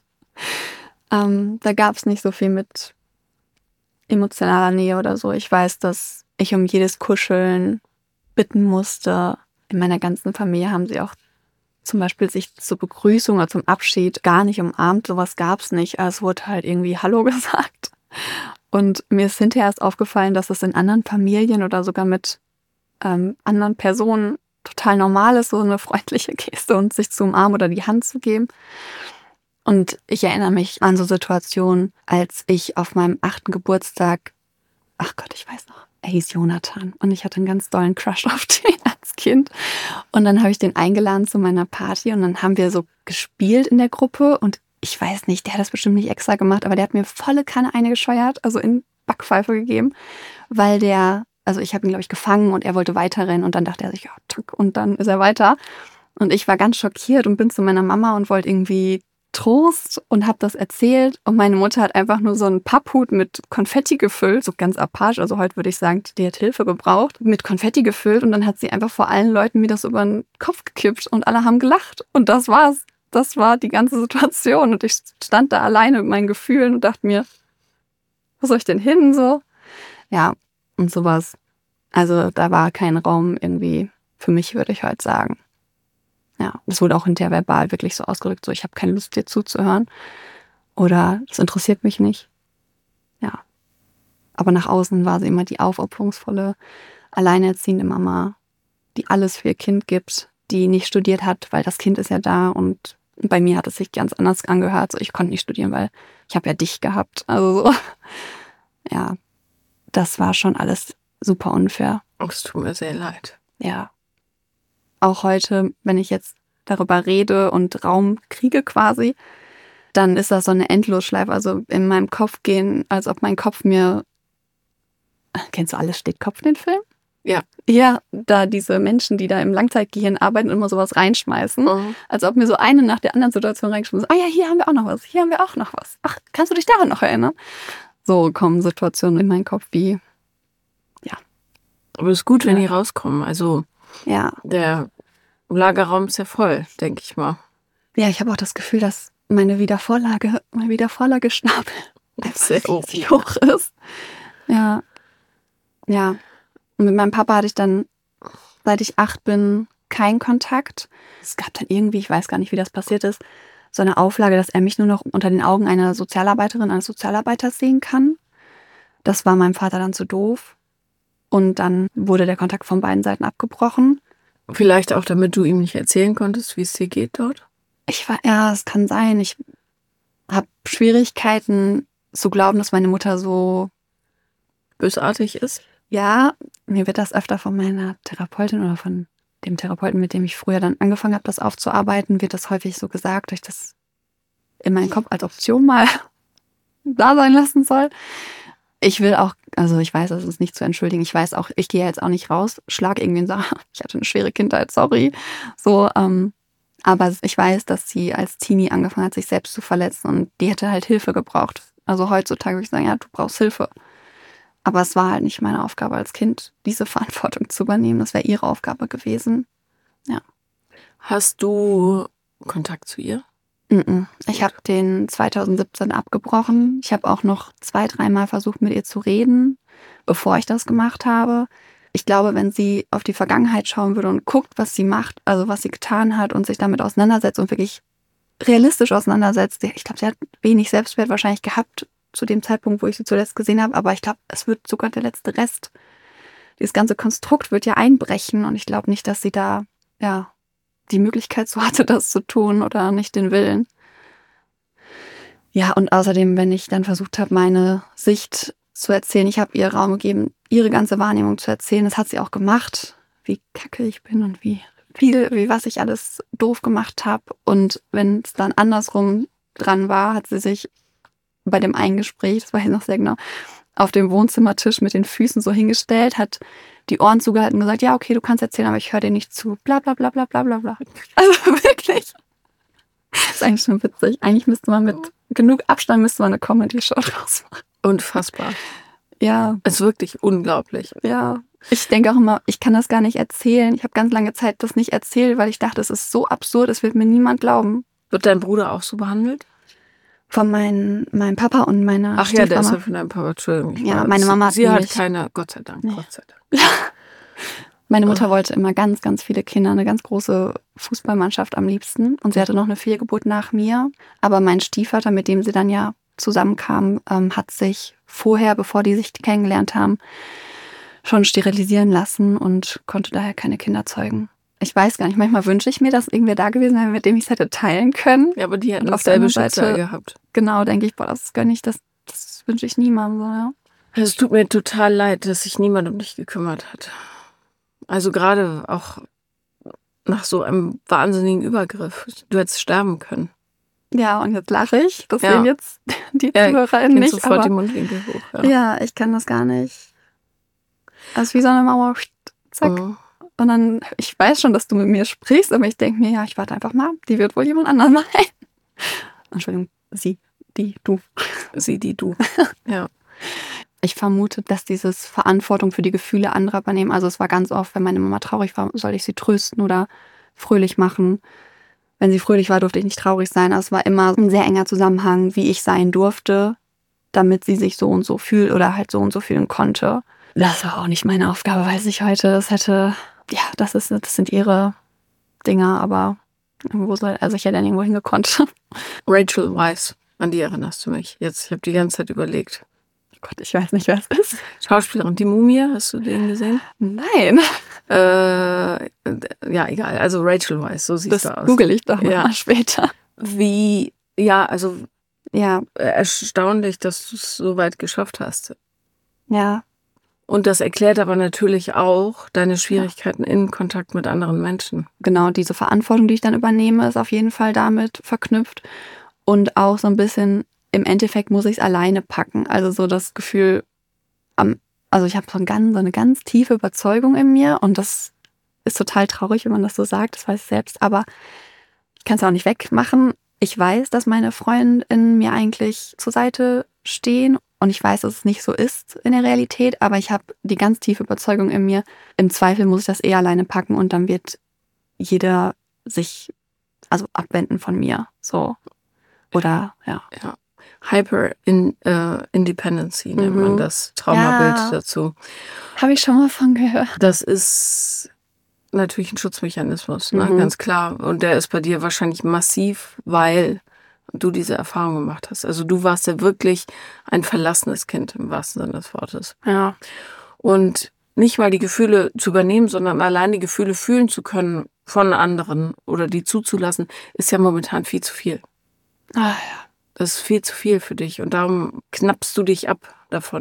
Speaker 2: Ähm, da gab es nicht so viel mit emotionaler Nähe oder so. Ich weiß, dass ich um jedes Kuscheln bitten musste. In meiner ganzen Familie haben sie auch zum Beispiel sich zur Begrüßung oder zum Abschied gar nicht umarmt. Sowas gab es nicht. Es wurde halt irgendwie Hallo gesagt. Und mir ist hinterher erst aufgefallen, dass es in anderen Familien oder sogar mit ähm, anderen Personen total normal ist, so eine freundliche Geste und sich zu umarmen oder die Hand zu geben. Und ich erinnere mich an so Situationen, als ich auf meinem achten Geburtstag, ach Gott, ich weiß noch, er hieß Jonathan und ich hatte einen ganz dollen Crush auf den als Kind. Und dann habe ich den eingeladen zu meiner Party und dann haben wir so gespielt in der Gruppe und ich weiß nicht, der hat das bestimmt nicht extra gemacht, aber der hat mir volle Kanne eine gescheuert, also in Backpfeife gegeben, weil der, also ich habe ihn, glaube ich, gefangen und er wollte weiterrennen und dann dachte er sich, ja, tuck, und dann ist er weiter. Und ich war ganz schockiert und bin zu meiner Mama und wollte irgendwie Trost und habe das erzählt und meine Mutter hat einfach nur so einen Papphut mit Konfetti gefüllt, so ganz apart, also heute würde ich sagen, die hat Hilfe gebraucht, mit Konfetti gefüllt und dann hat sie einfach vor allen Leuten mir das über den Kopf gekippt und alle haben gelacht und das war's. Das war die ganze Situation und ich stand da alleine mit meinen Gefühlen und dachte mir, wo soll ich denn hin so? Ja, und sowas. Also da war kein Raum irgendwie für mich, würde ich heute sagen. Ja, das wurde auch hinterher verbal wirklich so ausgedrückt, so ich habe keine Lust dir zuzuhören oder das interessiert mich nicht. Ja, aber nach außen war sie immer die aufopferungsvolle, alleinerziehende Mama, die alles für ihr Kind gibt, die nicht studiert hat, weil das Kind ist ja da und bei mir hat es sich ganz anders angehört. So, ich konnte nicht studieren, weil ich habe ja dich gehabt. Also so. Ja, das war schon alles super unfair.
Speaker 1: Es tut mir sehr leid.
Speaker 2: Ja. Auch heute, wenn ich jetzt darüber rede und Raum kriege quasi, dann ist das so eine Endlosschleife. Also in meinem Kopf gehen, als ob mein Kopf mir... Kennst du Alles steht Kopf, den Film?
Speaker 1: Ja.
Speaker 2: Ja, da diese Menschen, die da im Langzeitgehirn arbeiten, immer sowas reinschmeißen.
Speaker 1: Mhm.
Speaker 2: Als ob mir so eine nach der anderen Situation reingeschmissen. Ah ja, hier haben wir auch noch was. Hier haben wir auch noch was. Ach, kannst du dich daran noch erinnern? So kommen Situationen in meinen Kopf wie... Ja.
Speaker 1: Aber es ist gut, wenn
Speaker 2: Ja.
Speaker 1: die rauskommen. Also
Speaker 2: Ja.
Speaker 1: der Lagerraum ist ja voll, denke ich mal.
Speaker 2: Ja, ich habe auch das Gefühl, dass meine Wiedervorlage, mein Wiedervorlagestapel
Speaker 1: Sehr hoch.
Speaker 2: riesig hoch ist. Ja. Ja. Und mit meinem Papa hatte ich dann, seit ich acht bin, keinen Kontakt. Es gab dann irgendwie, ich weiß gar nicht, wie das passiert ist, so eine Auflage, dass er mich nur noch unter den Augen einer Sozialarbeiterin, eines Sozialarbeiters sehen kann. Das war meinem Vater dann zu doof. Und dann wurde der Kontakt von beiden Seiten abgebrochen.
Speaker 1: Vielleicht auch, damit du ihm nicht erzählen konntest, wie es dir geht dort.
Speaker 2: Ich war, ja, es kann sein. Ich habe Schwierigkeiten zu glauben, dass meine Mutter so,
Speaker 1: Bösartig ist.
Speaker 2: Ja, mir wird das öfter von meiner Therapeutin oder von dem Therapeuten, mit dem ich früher dann angefangen habe, das aufzuarbeiten, wird das häufig so gesagt, dass ich das in meinen Kopf als Option mal da sein lassen soll. Ich will auch, also ich weiß, das ist nicht zu entschuldigen. Ich weiß auch, ich gehe jetzt auch nicht raus, schlag irgendwen, sage, ich hatte eine schwere Kindheit, sorry. So, ähm, aber ich weiß, dass sie als Teenie angefangen hat, sich selbst zu verletzen und die hätte halt Hilfe gebraucht. Also heutzutage würde ich sagen, ja, du brauchst Hilfe. Aber es war halt nicht meine Aufgabe als Kind, diese Verantwortung zu übernehmen. Das wäre ihre Aufgabe gewesen. Ja.
Speaker 1: Hast du Kontakt zu ihr?
Speaker 2: Ich habe den zwanzig siebzehn abgebrochen. Ich habe auch noch zwei, dreimal versucht, mit ihr zu reden, bevor ich das gemacht habe. Ich glaube, wenn sie auf die Vergangenheit schauen würde und guckt, was sie macht, also was sie getan hat und sich damit auseinandersetzt und wirklich realistisch auseinandersetzt, ich glaube, sie hat wenig Selbstwert wahrscheinlich gehabt zu dem Zeitpunkt, wo ich sie zuletzt gesehen habe, aber ich glaube, es wird sogar der letzte Rest. Dieses ganze Konstrukt wird ja einbrechen und ich glaube nicht, dass sie da, ja, die Möglichkeit so hatte, das zu tun oder nicht den Willen. Ja, und außerdem, wenn ich dann versucht habe, meine Sicht zu erzählen, ich habe ihr Raum gegeben, ihre ganze Wahrnehmung zu erzählen, das hat sie auch gemacht, wie kacke ich bin und wie viel, wie was ich alles doof gemacht habe. Und wenn es dann andersrum dran war, hat sie sich bei dem einen Gespräch, das weiß ich noch sehr genau, auf dem Wohnzimmertisch mit den Füßen so hingestellt, hat die Ohren zugehalten und gesagt, ja, okay, du kannst erzählen, aber ich höre dir nicht zu. Bla bla bla bla bla bla bla. Also wirklich. Das ist eigentlich schon witzig. Eigentlich müsste man mit genug Abstand müsste man eine Comedy-Show draus machen.
Speaker 1: Unfassbar.
Speaker 2: Ja.
Speaker 1: Es ist wirklich unglaublich.
Speaker 2: Ja. Ich denke auch immer, ich kann das gar nicht erzählen. Ich habe ganz lange Zeit das nicht erzählt, weil ich dachte, es ist so absurd, es wird mir niemand glauben.
Speaker 1: Wird dein Bruder auch so behandelt?
Speaker 2: Von mein, meinem Papa und meiner
Speaker 1: Ach ja, der ist
Speaker 2: Stiefmama.
Speaker 1: ja von deinem Papa, Entschuldigung.
Speaker 2: Ja, meine Mama hat
Speaker 1: Sie hat
Speaker 2: nämlich-
Speaker 1: keine, Gott sei Dank,
Speaker 2: Nee.
Speaker 1: Gott sei Dank.
Speaker 2: Meine Mutter wollte immer ganz, ganz viele Kinder, eine ganz große Fußballmannschaft am liebsten. Und sie hatte noch eine Fehlgeburt nach mir. Aber mein Stiefvater, mit dem sie dann ja zusammenkam, ähm, hat sich vorher, bevor die sich kennengelernt haben, schon sterilisieren lassen und konnte daher keine Kinder zeugen. Ich weiß gar nicht, manchmal wünsche ich mir, dass irgendwer da gewesen wäre, mit dem ich es hätte teilen können.
Speaker 1: Ja, aber die hätten
Speaker 2: Und auf der
Speaker 1: dasselbe
Speaker 2: anderen
Speaker 1: Schicksal
Speaker 2: Seite-
Speaker 1: gehabt.
Speaker 2: Genau, denke ich, boah, das gönne ich, das, das wünsche ich niemandem. So, ja.
Speaker 1: Es tut mir total leid, dass sich niemand um dich gekümmert hat. Also gerade auch nach so einem wahnsinnigen Übergriff. Du hättest sterben können.
Speaker 2: Ja, und jetzt lache ich. Das
Speaker 1: Ja.
Speaker 2: sehen jetzt die
Speaker 1: Ja,
Speaker 2: ZuhörerInnen
Speaker 1: Geht
Speaker 2: nicht.
Speaker 1: sofort
Speaker 2: Aber
Speaker 1: die Mundwinkel hoch. Ja.
Speaker 2: ja, ich kann das gar nicht. Das ist wie so eine Mauer. Zack.
Speaker 1: Mhm.
Speaker 2: Und dann, ich weiß schon, dass du mit mir sprichst, aber ich denke mir, ja, ich warte einfach mal. Die wird wohl jemand anderen sein. Entschuldigung, sie, die, du.
Speaker 1: Sie, die, du. Ja.
Speaker 2: Ich vermute, dass dieses Verantwortung für die Gefühle anderer übernehmen, also es war ganz oft, wenn meine Mama traurig war, soll ich sie trösten oder fröhlich machen. Wenn sie fröhlich war, durfte ich nicht traurig sein. Also es war immer ein sehr enger Zusammenhang, wie ich sein durfte, damit sie sich so und so fühlt oder halt so und so fühlen konnte. Das war auch nicht meine Aufgabe, weiß ich heute. Das hätte, ja, das ist, das sind ihre Dinger, aber wo soll, also ich hätte dann irgendwo hingekonnt.
Speaker 1: Rachel Weisz, an die erinnerst du mich. Jetzt, ich habe die ganze Zeit überlegt.
Speaker 2: Gott, ich weiß nicht, wer es ist.
Speaker 1: Schauspielerin, die Mumie, hast du den gesehen?
Speaker 2: Nein,
Speaker 1: Äh, ja, egal. Also Rachel Weisz, so siehst
Speaker 2: das
Speaker 1: du aus.
Speaker 2: google ich doch
Speaker 1: Ja.
Speaker 2: mal später.
Speaker 1: Wie, ja, also
Speaker 2: Ja,
Speaker 1: erstaunlich, dass du es so weit geschafft hast.
Speaker 2: ja,
Speaker 1: Und das erklärt aber natürlich auch deine Schwierigkeiten in Kontakt mit anderen Menschen.
Speaker 2: genau, diese Verantwortung, die ich dann übernehme, ist auf jeden Fall damit verknüpft. Und auch so ein bisschen, im Endeffekt muss ich es alleine packen. Also so das Gefühl, am, also ich habe so, ein ganz, so eine ganz tiefe Überzeugung in mir und das ist total traurig, wenn man das so sagt, das weiß ich selbst, aber ich kann es auch nicht wegmachen. Ich weiß, dass meine Freundinnen mir eigentlich zur Seite stehen und ich weiß, dass es nicht so ist in der Realität, aber ich habe die ganz tiefe Überzeugung in mir, im Zweifel muss ich das eh alleine packen und dann wird jeder sich also abwenden von mir, so. Oder, ja.
Speaker 1: Ja. Hyper in, äh, Independency nennt
Speaker 2: Mhm.
Speaker 1: man das Traumabild
Speaker 2: Ja.
Speaker 1: dazu.
Speaker 2: Habe ich schon mal von gehört.
Speaker 1: Das ist natürlich ein Schutzmechanismus, ne?
Speaker 2: Mhm.
Speaker 1: Ganz klar. Und der ist bei dir wahrscheinlich massiv, weil du diese Erfahrung gemacht hast. Also du warst ja wirklich ein verlassenes Kind im wahrsten Sinne des Wortes.
Speaker 2: Ja.
Speaker 1: Und nicht mal die Gefühle zu übernehmen, sondern allein die Gefühle fühlen zu können von anderen oder die zuzulassen, ist ja momentan viel zu viel.
Speaker 2: Ah, ja.
Speaker 1: Das ist viel zu viel für dich und darum knappst du dich ab davon.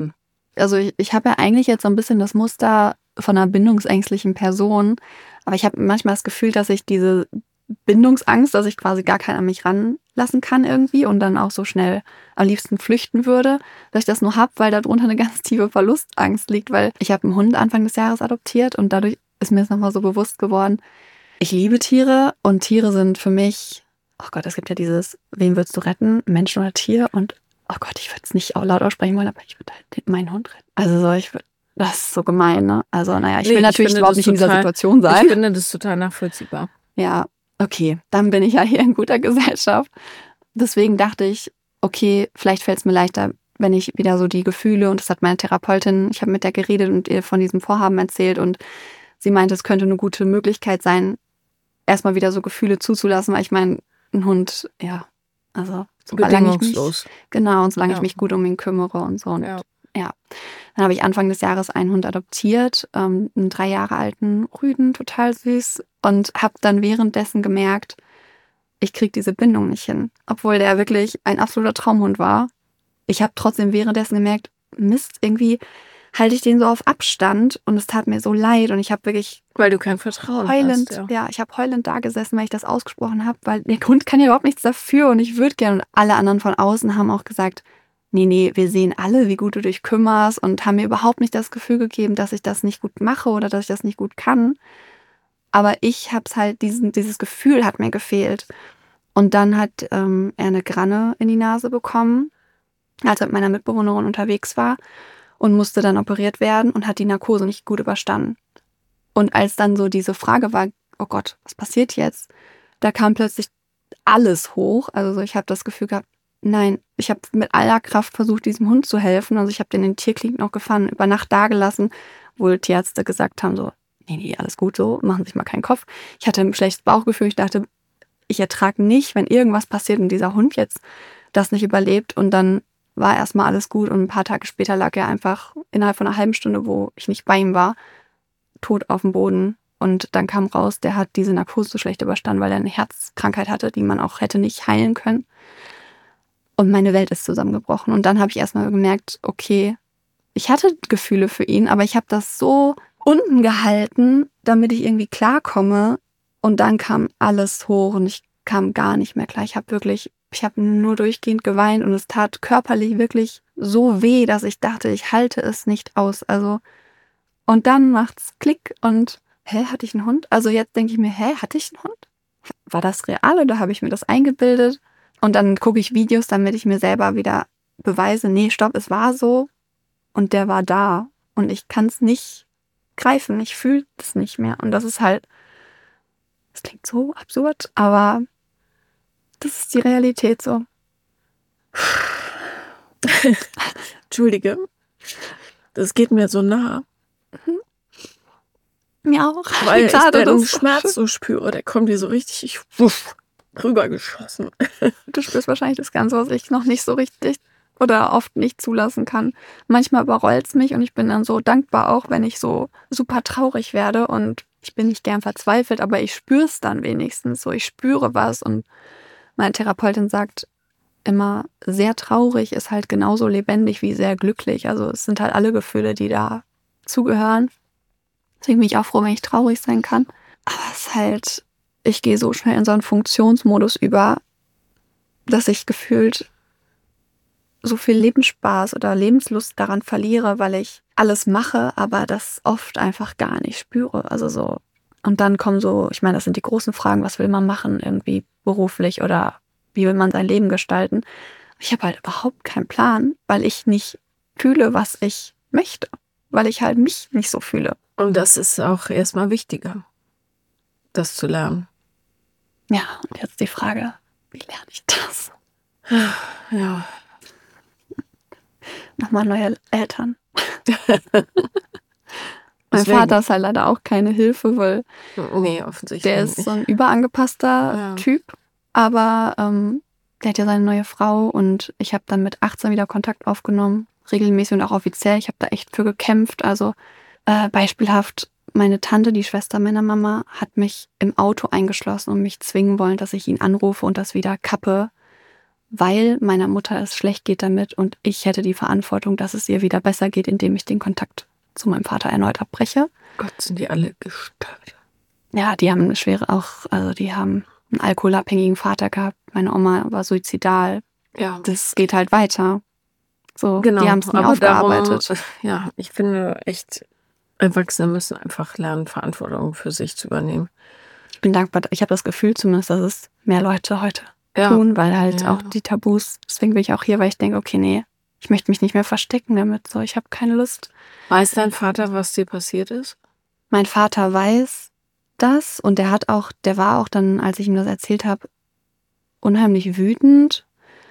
Speaker 2: Also ich, ich habe ja eigentlich jetzt so ein bisschen das Muster von einer bindungsängstlichen Person, aber ich habe manchmal das Gefühl, dass ich diese Bindungsangst, dass ich quasi gar keinen an mich ranlassen kann irgendwie und dann auch so schnell am liebsten flüchten würde, dass ich das nur habe, weil darunter eine ganz tiefe Verlustangst liegt, weil ich habe einen Hund Anfang des Jahres adoptiert und dadurch ist mir das nochmal so bewusst geworden. Ich liebe Tiere und Tiere sind für mich, oh Gott, es gibt ja dieses, wen würdest du retten, Mensch oder Tier? Und oh Gott, ich würde es nicht auch laut aussprechen wollen, aber ich würde halt meinen Hund retten. Also so, ich würde, das ist so gemein, ne? Also naja, ich
Speaker 1: Nee,
Speaker 2: will
Speaker 1: ich
Speaker 2: natürlich
Speaker 1: finde
Speaker 2: überhaupt
Speaker 1: das
Speaker 2: nicht in dieser
Speaker 1: total-
Speaker 2: Situation sein.
Speaker 1: Ich finde das total nachvollziehbar.
Speaker 2: Ja, okay, dann bin ich ja hier in guter Gesellschaft. Deswegen dachte ich, okay, vielleicht fällt es mir leichter, wenn ich wieder so die Gefühle, und das hat meine Therapeutin, ich habe mit der geredet und ihr von diesem Vorhaben erzählt und sie meinte, es könnte eine gute Möglichkeit sein, erstmal wieder so Gefühle zuzulassen, weil ich meine, ein Hund, ja, also solange ich mich,
Speaker 1: Bedingungslos.
Speaker 2: genau, und solange
Speaker 1: Ja.
Speaker 2: ich mich gut um ihn kümmere und so. Und
Speaker 1: Ja.
Speaker 2: ja, dann habe ich Anfang des Jahres einen Hund adoptiert, ähm, einen drei Jahre alten Rüden, total süß, und habe dann währenddessen gemerkt, ich kriege diese Bindung nicht hin, obwohl der wirklich ein absoluter Traumhund war. Ich habe trotzdem währenddessen gemerkt, Mist, irgendwie halte ich den so auf Abstand und es tat mir so leid und ich habe wirklich
Speaker 1: Weil du kein Vertrauen
Speaker 2: heulend,
Speaker 1: hast. Ja.
Speaker 2: ja, ich habe heulend da gesessen, weil ich das ausgesprochen habe, weil der Hund kann ja überhaupt nichts dafür und ich würde gerne. Und alle anderen von außen haben auch gesagt, nee, nee, wir sehen alle, wie gut du dich kümmerst und haben mir überhaupt nicht das Gefühl gegeben, dass ich das nicht gut mache oder dass ich das nicht gut kann. Aber ich habe es halt, diesen, dieses Gefühl hat mir gefehlt. Und dann hat ähm, er eine Granne in die Nase bekommen, als er mit meiner Mitbewohnerin unterwegs war und musste dann operiert werden und hat die Narkose nicht gut überstanden. Und als dann so diese Frage war, oh Gott, was passiert jetzt? Da kam plötzlich alles hoch. Also ich habe das Gefühl gehabt, nein, ich habe mit aller Kraft versucht, diesem Hund zu helfen. Also ich habe den in die Tierklinik noch gefahren, über Nacht dagelassen, wo Tierärzte gesagt haben, so, nee, nee, alles gut so, machen Sie sich mal keinen Kopf. Ich hatte ein schlechtes Bauchgefühl, ich dachte, ich ertrage nicht, wenn irgendwas passiert und dieser Hund jetzt das nicht überlebt. Und dann war erstmal alles gut und ein paar Tage später lag er einfach innerhalb von einer halben Stunde, wo ich nicht bei ihm war, tot auf dem Boden. Und dann kam raus, der hat diese Narkose so schlecht überstanden, weil er eine Herzkrankheit hatte, die man auch hätte nicht heilen können. Und meine Welt ist zusammengebrochen. Und dann habe ich erstmal gemerkt, okay, ich hatte Gefühle für ihn, aber ich habe das so unten gehalten, damit ich irgendwie klarkomme. Und dann kam alles hoch und ich kam gar nicht mehr klar. Ich habe wirklich, ich habe nur durchgehend geweint und es tat körperlich wirklich so weh, dass ich dachte, ich halte es nicht aus. Also, und dann macht's Klick und, hä, hatte ich einen Hund? Also jetzt denke ich mir, hä, hatte ich einen Hund? War das real oder habe ich mir das eingebildet? Und dann gucke ich Videos, damit ich mir selber wieder beweise, nee, stopp, es war so und der war da und ich kann es nicht greifen, ich fühle es nicht mehr. Und das ist halt, das klingt so absurd, aber das ist die Realität so.
Speaker 1: Entschuldige, das geht mir so nah.
Speaker 2: Mir auch.
Speaker 1: Weil ich
Speaker 2: Gerade
Speaker 1: den
Speaker 2: das-
Speaker 1: Schmerz so spüre, der kommt dir so richtig wuff, rübergeschossen.
Speaker 2: Du spürst wahrscheinlich das Ganze, was ich noch nicht so richtig oder oft nicht zulassen kann. Manchmal überrollt es mich und ich bin dann so dankbar auch, wenn ich so super traurig werde und ich bin nicht gern verzweifelt, aber ich spüre es dann wenigstens so. Ich spüre was und meine Therapeutin sagt immer, sehr traurig ist halt genauso lebendig wie sehr glücklich. Also es sind halt alle Gefühle, die da zugehören. Deswegen bin ich auch froh, wenn ich traurig sein kann. Aber es ist halt, ich gehe so schnell in so einen Funktionsmodus über, dass ich gefühlt so viel Lebensspaß oder Lebenslust daran verliere, weil ich alles mache, aber das oft einfach gar nicht spüre. Also so. Und dann kommen so, ich meine, das sind die großen Fragen, was will man machen, irgendwie beruflich oder wie will man sein Leben gestalten? Ich habe halt überhaupt keinen Plan, weil ich nicht fühle, was ich möchte. Weil ich halt mich nicht so fühle.
Speaker 1: Und das ist auch erstmal wichtiger, das zu lernen.
Speaker 2: Ja, und jetzt die Frage, wie lerne ich das?
Speaker 1: Ja.
Speaker 2: Nochmal neue Eltern. Mein
Speaker 1: Deswegen-
Speaker 2: Vater ist halt leider auch keine Hilfe, weil
Speaker 1: Nee, offensichtlich
Speaker 2: der ist
Speaker 1: nicht.
Speaker 2: so ein überangepasster
Speaker 1: Ja.
Speaker 2: Typ. Aber ähm, der hat ja seine neue Frau und ich habe dann mit achtzehn wieder Kontakt aufgenommen. Regelmäßig und auch offiziell. Ich habe da echt für gekämpft. Also äh, beispielhaft, meine Tante, die Schwester meiner Mama, hat mich im Auto eingeschlossen und mich zwingen wollen, dass ich ihn anrufe und das wieder kappe. weil meiner Mutter es schlecht geht damit und ich hätte die Verantwortung, dass es ihr wieder besser geht, indem ich den Kontakt zu meinem Vater erneut abbreche.
Speaker 1: Gott, sind die alle gestört.
Speaker 2: Ja, die haben eine schwere auch, also die haben einen alkoholabhängigen Vater gehabt. Meine Oma war suizidal.
Speaker 1: Ja.
Speaker 2: Das geht halt weiter. So,
Speaker 1: Genau,
Speaker 2: die haben es nie
Speaker 1: aber
Speaker 2: aufgearbeitet.
Speaker 1: darum, ja, ich finde echt, Erwachsene müssen einfach lernen, Verantwortung für sich zu übernehmen.
Speaker 2: Ich bin dankbar, ich habe das Gefühl zumindest, dass es mehr Leute heute
Speaker 1: Ja.
Speaker 2: tun, weil halt
Speaker 1: Ja.
Speaker 2: auch die Tabus, deswegen bin ich auch hier, weil ich denke, okay, nee, ich möchte mich nicht mehr verstecken damit, so, ich habe keine Lust.
Speaker 1: Weiß dein Vater, was dir passiert ist?
Speaker 2: Mein Vater weiß das und der hat auch, der war auch dann, als ich ihm das erzählt habe, unheimlich wütend.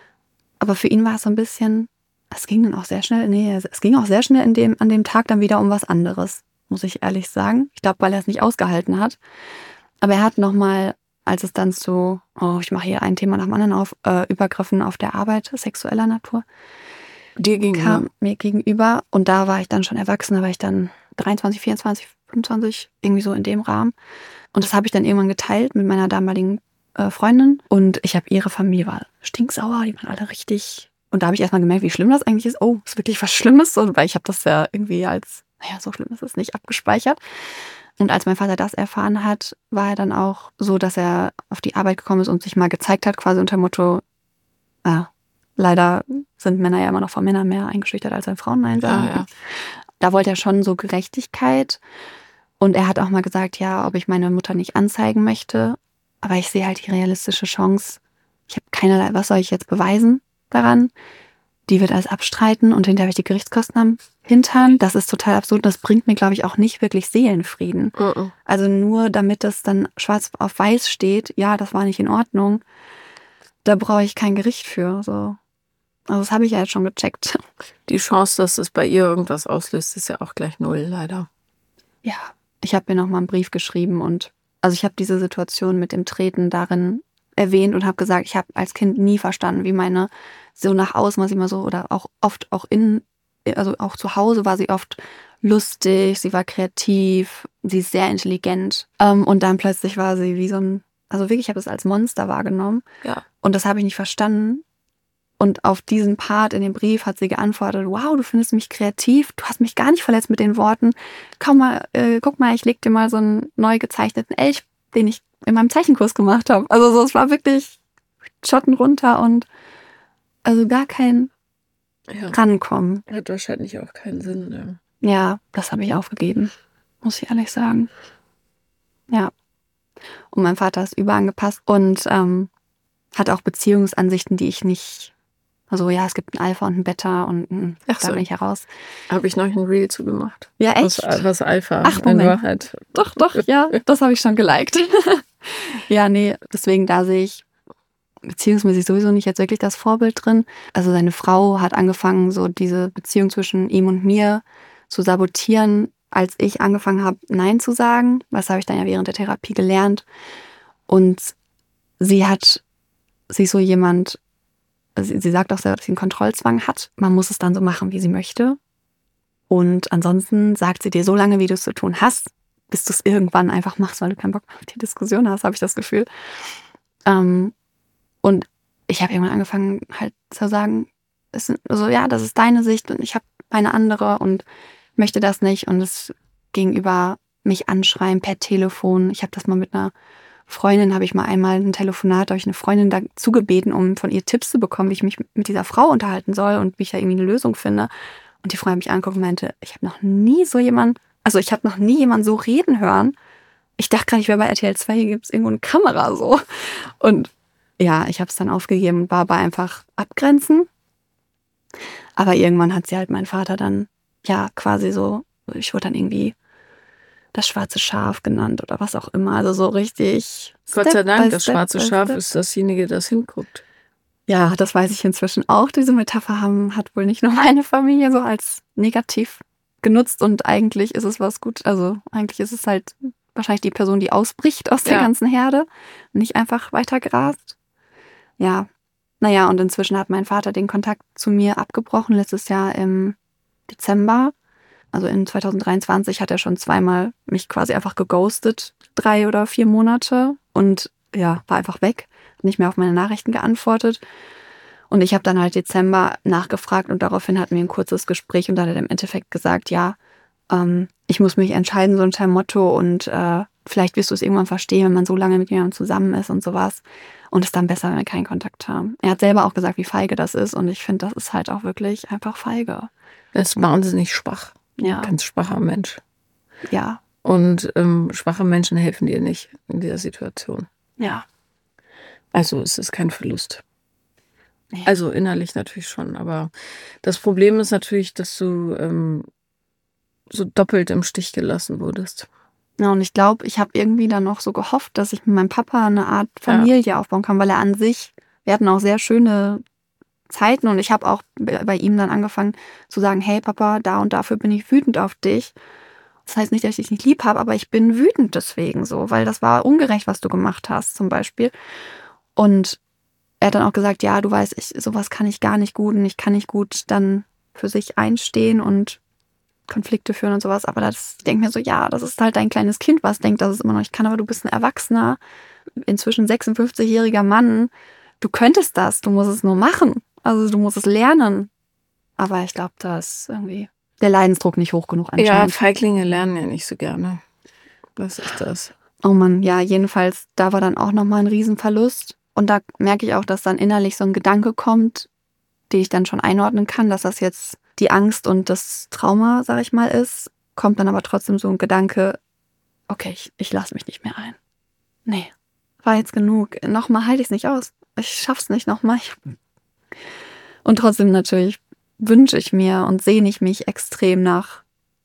Speaker 2: Aber für ihn war es so ein bisschen, es ging dann auch sehr schnell, nee, es ging auch sehr schnell in dem, an dem Tag dann wieder um was anderes, muss ich ehrlich sagen. Ich glaube, weil er es nicht ausgehalten hat. Aber er hat nochmal, als es dann so, oh, ich mache hier ein Thema nach dem anderen auf, äh, Übergriffen auf der Arbeit, sexueller Natur,
Speaker 1: Dir gegenüber?
Speaker 2: kam mir gegenüber. Und da war ich dann schon erwachsen, da war ich dann dreiundzwanzig, vierundzwanzig, fünfundzwanzig, irgendwie so in dem Rahmen. Und das habe ich dann irgendwann geteilt mit meiner damaligen äh, Freundin. Und ich habe ihre Familie war stinksauer, die waren alle richtig. Und da habe ich erstmal gemerkt, wie schlimm das eigentlich ist. Oh, ist wirklich was Schlimmes. So, weil ich habe das ja irgendwie als, naja, so schlimm ist es nicht, abgespeichert. Und als mein Vater das erfahren hat, war er dann auch so, dass er auf die Arbeit gekommen ist und sich mal gezeigt hat, quasi unter dem Motto, ah, leider sind Männer ja immer noch von Männern mehr eingeschüchtert als ein Frauen Nein sagen.
Speaker 1: Ja, ja.
Speaker 2: Da wollte er schon so Gerechtigkeit. Und er hat auch mal gesagt, ja, ob ich meine Mutter nicht anzeigen möchte. Aber ich sehe halt die realistische Chance. Ich habe keinerlei, was soll ich jetzt beweisen daran? Die wird alles abstreiten und hinterher habe ich die Gerichtskosten am Hintern. Das ist total absurd. Das bringt mir, glaube ich, auch nicht wirklich Seelenfrieden.
Speaker 1: Uh-uh.
Speaker 2: Also nur damit das dann schwarz auf weiß steht, ja, das war nicht in Ordnung, da brauche ich kein Gericht für. So. Also das habe ich ja jetzt schon gecheckt.
Speaker 1: Die Chance, dass es bei ihr irgendwas auslöst, ist ja auch gleich null, leider.
Speaker 2: Ja, ich habe mir nochmal einen Brief geschrieben und also ich habe diese Situation mit dem Treten darin erwähnt und habe gesagt, ich habe als Kind nie verstanden, wie meine, so nach außen war sie immer so, oder auch oft auch in, also auch zu Hause war sie oft lustig, sie war kreativ, sie ist sehr intelligent. Ähm, und dann plötzlich war sie wie so ein, also wirklich, ich habe das als Monster wahrgenommen.
Speaker 1: Ja.
Speaker 2: Und das habe ich nicht verstanden. Und auf diesen Part in dem Brief hat sie geantwortet, wow, du findest mich kreativ, du hast mich gar nicht verletzt mit den Worten. Komm mal, äh, guck mal, ich leg dir mal so einen neu gezeichneten Elch, den ich in meinem Zeichenkurs gemacht habe. Also so, es war wirklich Schotten runter und also gar kein
Speaker 1: Ja.
Speaker 2: Rankommen.
Speaker 1: Hat wahrscheinlich auch keinen Sinn. Ne?
Speaker 2: Ja, das habe ich aufgegeben, muss ich ehrlich sagen. Ja. Und mein Vater ist überangepasst und ähm, hat auch Beziehungsansichten, die ich nicht... Also ja, es gibt ein Alpha und ein Beta und mh,
Speaker 1: Ach
Speaker 2: da
Speaker 1: so.
Speaker 2: bin ich heraus.
Speaker 1: Habe ich noch ein Reel zu gemacht.
Speaker 2: Ja, echt?
Speaker 1: Was, was Alpha
Speaker 2: Ach,
Speaker 1: in
Speaker 2: Moment.
Speaker 1: Wahrheit.
Speaker 2: Doch, doch, ja, das habe ich schon geliked. Ja, nee, deswegen da sehe ich beziehungsmäßig sowieso nicht jetzt wirklich das Vorbild drin. Also seine Frau hat angefangen, so diese Beziehung zwischen ihm und mir zu sabotieren, als ich angefangen habe, Nein zu sagen. Das habe ich dann ja während der Therapie gelernt. Und sie hat, sie ist so jemand, sie, sie sagt auch selber, dass sie einen Kontrollzwang hat. Man muss es dann so machen, wie sie möchte. Und ansonsten sagt sie dir so lange, wie du es zu tun hast, bis du es irgendwann einfach machst, weil du keinen Bock mehr auf die Diskussion hast, habe ich das Gefühl. Ähm, und ich habe irgendwann angefangen halt zu sagen, es sind, also ja, das ist deine Sicht und ich habe meine andere und möchte das nicht. Und es gegenüber mich anschreien per Telefon. Ich habe das mal mit einer Freundin, habe ich mal einmal ein Telefonat, da habe ich eine Freundin dazu gebeten, um von ihr Tipps zu bekommen, wie ich mich mit dieser Frau unterhalten soll und wie ich da irgendwie eine Lösung finde. Und die Freundin hat mich angeguckt und meinte, ich habe noch nie so jemand, also ich habe noch nie jemanden so reden hören. Ich dachte gerade, ich wäre bei R T L zwei, hier gibt es irgendwo eine Kamera so. Und ja, ich habe es dann aufgegeben und war bei einfach abgrenzen. Aber irgendwann hat sie halt mein Vater dann, ja, quasi so, ich wurde dann irgendwie das schwarze Schaf genannt oder was auch immer. Also so richtig.
Speaker 1: Gott sei
Speaker 2: Step
Speaker 1: Dank,
Speaker 2: by
Speaker 1: das
Speaker 2: Step
Speaker 1: schwarze
Speaker 2: by
Speaker 1: Schaf
Speaker 2: Step.
Speaker 1: ist dasjenige, das hinguckt.
Speaker 2: Ja, das weiß ich inzwischen auch. Diese Metapher haben, hat wohl nicht nur meine Familie so als negativ genutzt und eigentlich ist es was gut. Also eigentlich ist es halt wahrscheinlich die Person, die ausbricht aus der
Speaker 1: Ja.
Speaker 2: ganzen Herde, nicht einfach weiter grast. Ja, naja, und inzwischen hat mein Vater den Kontakt zu mir abgebrochen, letztes Jahr im Dezember. Also in zwanzig dreiundzwanzig hat er schon zweimal mich quasi einfach geghostet, drei oder vier Monate und ja, war einfach weg, hat nicht mehr auf meine Nachrichten geantwortet. Und ich habe dann halt Dezember nachgefragt und daraufhin hatten wir ein kurzes Gespräch und dann hat er im Endeffekt gesagt, ja, ähm, ich muss mich entscheiden, so unter dem Motto und äh, vielleicht wirst du es irgendwann verstehen, wenn man so lange mit jemandem zusammen ist und sowas. Und es ist dann besser, wenn wir keinen Kontakt haben. Er hat selber auch gesagt, wie feige das ist und ich finde, das ist halt auch wirklich einfach feige.
Speaker 1: Das ist wahnsinnig schwach.
Speaker 2: Ja.
Speaker 1: Ganz schwacher Mensch.
Speaker 2: Ja.
Speaker 1: Und ähm, schwache Menschen helfen dir nicht in dieser Situation.
Speaker 2: Ja.
Speaker 1: Also es ist kein Verlust.
Speaker 2: Nee.
Speaker 1: Also innerlich natürlich schon, aber das Problem ist natürlich, dass du ähm, so doppelt im Stich gelassen wurdest.
Speaker 2: Ja, und ich glaube, ich habe irgendwie dann noch so gehofft, dass ich mit meinem Papa eine Art Familie ja. aufbauen kann, weil er an sich, wir hatten auch sehr schöne Zeiten und ich habe auch bei ihm dann angefangen zu sagen, hey Papa, da und dafür bin ich wütend auf dich. Das heißt nicht, dass ich dich nicht lieb habe, aber ich bin wütend deswegen so, weil das war ungerecht, was du gemacht hast zum Beispiel. Und er hat dann auch gesagt, ja, du weißt, ich, sowas kann ich gar nicht gut und ich kann nicht gut dann für sich einstehen und Konflikte führen und sowas. Aber das, ich denke mir so, ja, das ist halt dein kleines Kind, was denkt, dass es immer noch nicht kann, aber du bist ein erwachsener, inzwischen sechsundfünfzigjähriger Mann. Du könntest das, du musst es nur machen. Also du musst es lernen. Aber ich glaube, da ist irgendwie der Leidensdruck nicht hoch genug anscheinend.
Speaker 1: Ja, Feiglinge lernen ja nicht so gerne. Was ist das?
Speaker 2: Oh Mann, ja, jedenfalls, da war dann auch nochmal ein Riesenverlust. Und da merke ich auch, dass dann innerlich so ein Gedanke kommt, den ich dann schon einordnen kann, dass das jetzt die Angst und das Trauma, sag ich mal, ist. Kommt dann aber trotzdem so ein Gedanke, okay, ich, ich lasse mich nicht mehr ein. Nee, war jetzt genug. Nochmal halte ich es nicht aus. Ich schaff's nicht nochmal. Und trotzdem natürlich wünsche ich mir und sehne ich mich extrem nach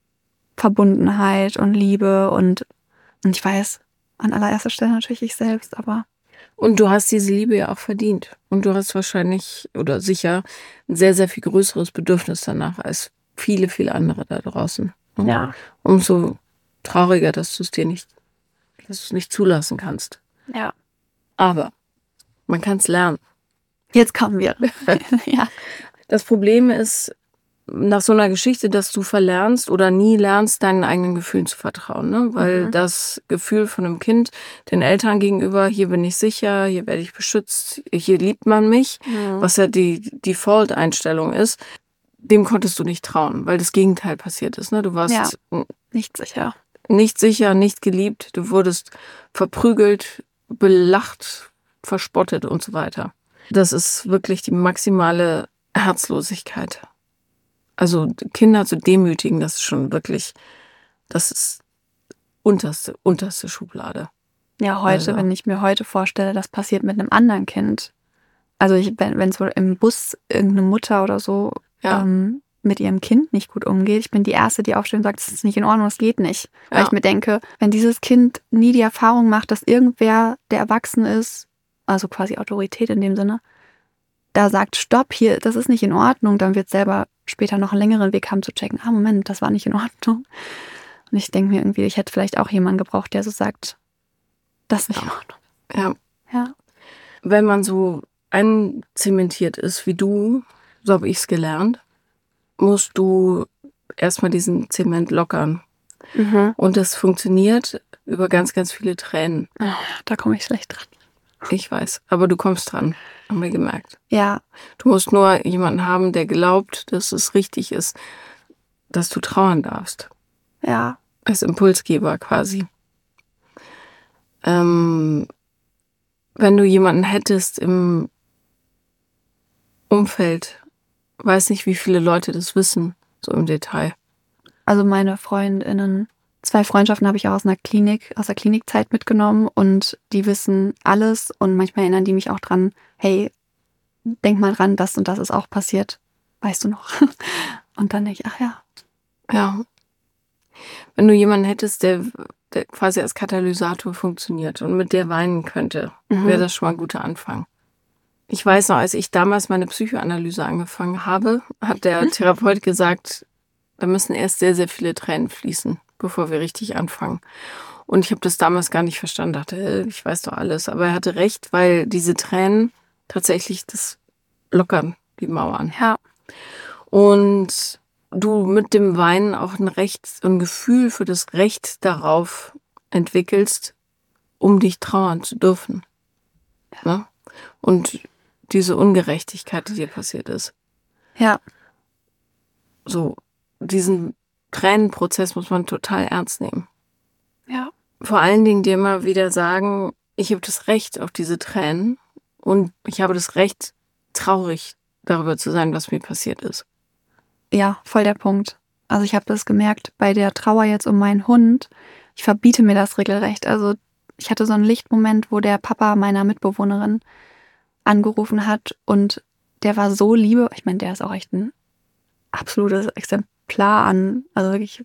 Speaker 2: Verbundenheit und Liebe und, und ich weiß, an allererster Stelle natürlich ich selbst, aber
Speaker 1: Und du hast diese Liebe ja auch verdient. Und du hast wahrscheinlich oder sicher ein sehr, sehr viel größeres Bedürfnis danach als viele, viele andere da draußen. Und
Speaker 2: ja.
Speaker 1: Umso trauriger, dass du es dir nicht, dass du es nicht zulassen kannst.
Speaker 2: Ja.
Speaker 1: Aber man kann es lernen.
Speaker 2: Jetzt kommen wir. Ja.
Speaker 1: Das Problem ist, nach so einer Geschichte, dass du verlernst oder nie lernst, deinen eigenen Gefühlen zu vertrauen. Ne? Weil mhm. das Gefühl von einem Kind den Eltern gegenüber, hier bin ich sicher, hier werde ich beschützt, hier liebt man mich, mhm. was ja die Default-Einstellung ist, dem konntest du nicht trauen, weil das Gegenteil passiert ist. Ne? Du warst
Speaker 2: ja, nicht sicher.
Speaker 1: Nicht sicher, nicht geliebt, du wurdest verprügelt, belacht, verspottet und so weiter. Das ist wirklich die maximale Herzlosigkeit. Also Kinder zu demütigen, das ist schon wirklich, das ist unterste, unterste Schublade.
Speaker 2: Ja, heute, also. Wenn ich mir heute vorstelle, das passiert mit einem anderen Kind. Also ich, wenn es wohl im Bus irgendeine Mutter oder so ja. ähm, mit ihrem Kind nicht gut umgeht, ich bin die Erste, die aufsteht und sagt, das ist nicht in Ordnung, das geht nicht. Weil ja. ich mir denke, wenn dieses Kind nie die Erfahrung macht, dass irgendwer, der erwachsen ist, also quasi Autorität in dem Sinne, da sagt, stopp, hier, das ist nicht in Ordnung, dann wird selber später noch einen längeren Weg haben zu checken, ah, Moment, das war nicht in Ordnung. Und ich denke mir irgendwie, ich hätte vielleicht auch jemanden gebraucht, der so sagt, das ist nicht in Ordnung.
Speaker 1: Ja.
Speaker 2: ja.
Speaker 1: Wenn man so einzementiert ist wie du, so habe ich es gelernt, musst du erstmal diesen Zement lockern. Mhm. Und das funktioniert über ganz, ganz viele Tränen.
Speaker 2: Oh, da komme ich schlecht dran.
Speaker 1: Ich weiß, aber du kommst dran, haben wir gemerkt.
Speaker 2: Ja.
Speaker 1: Du musst nur jemanden haben, der glaubt, dass es richtig ist, dass du trauern darfst.
Speaker 2: Ja.
Speaker 1: Als Impulsgeber quasi. Ähm, wenn du jemanden hättest im Umfeld, weiß nicht, wie viele Leute das wissen, so im Detail.
Speaker 2: Also meine FreundInnen, zwei Freundschaften habe ich auch aus einer Klinik, aus der Klinikzeit mitgenommen und die wissen alles und manchmal erinnern die mich auch dran, hey, denk mal dran, das und das ist auch passiert, weißt du noch? Und dann denke ich, ach ja.
Speaker 1: Ja. Wenn du jemanden hättest, der, der quasi als Katalysator funktioniert und mit der weinen könnte, mhm. wäre das schon mal ein guter Anfang. Ich weiß noch, als ich damals meine Psychoanalyse angefangen habe, hat der hm? Therapeut gesagt, da müssen erst sehr, sehr viele Tränen fließen, bevor wir richtig anfangen. Und ich habe das damals gar nicht verstanden, dachte, ich weiß doch alles. Aber er hatte recht, weil diese Tränen tatsächlich das lockern, die Mauern.
Speaker 2: Ja.
Speaker 1: Und du mit dem Weinen auch ein Recht, ein Gefühl für das Recht darauf entwickelst, um dich trauern zu dürfen. Ja. Ne? Und diese Ungerechtigkeit, die dir passiert ist.
Speaker 2: Ja.
Speaker 1: So, diesen Tränenprozess muss man total ernst nehmen.
Speaker 2: Ja.
Speaker 1: Vor allen Dingen dir immer wieder sagen, ich habe das Recht auf diese Tränen und ich habe das Recht, traurig darüber zu sein, was mir passiert ist.
Speaker 2: Ja, voll der Punkt. Also ich habe das gemerkt bei der Trauer jetzt um meinen Hund. Ich verbiete mir das regelrecht. Also ich hatte so einen Lichtmoment, wo der Papa meiner Mitbewohnerin angerufen hat und der war so liebe. Ich meine, der ist auch echt ein absolutes Exemplar an, also wirklich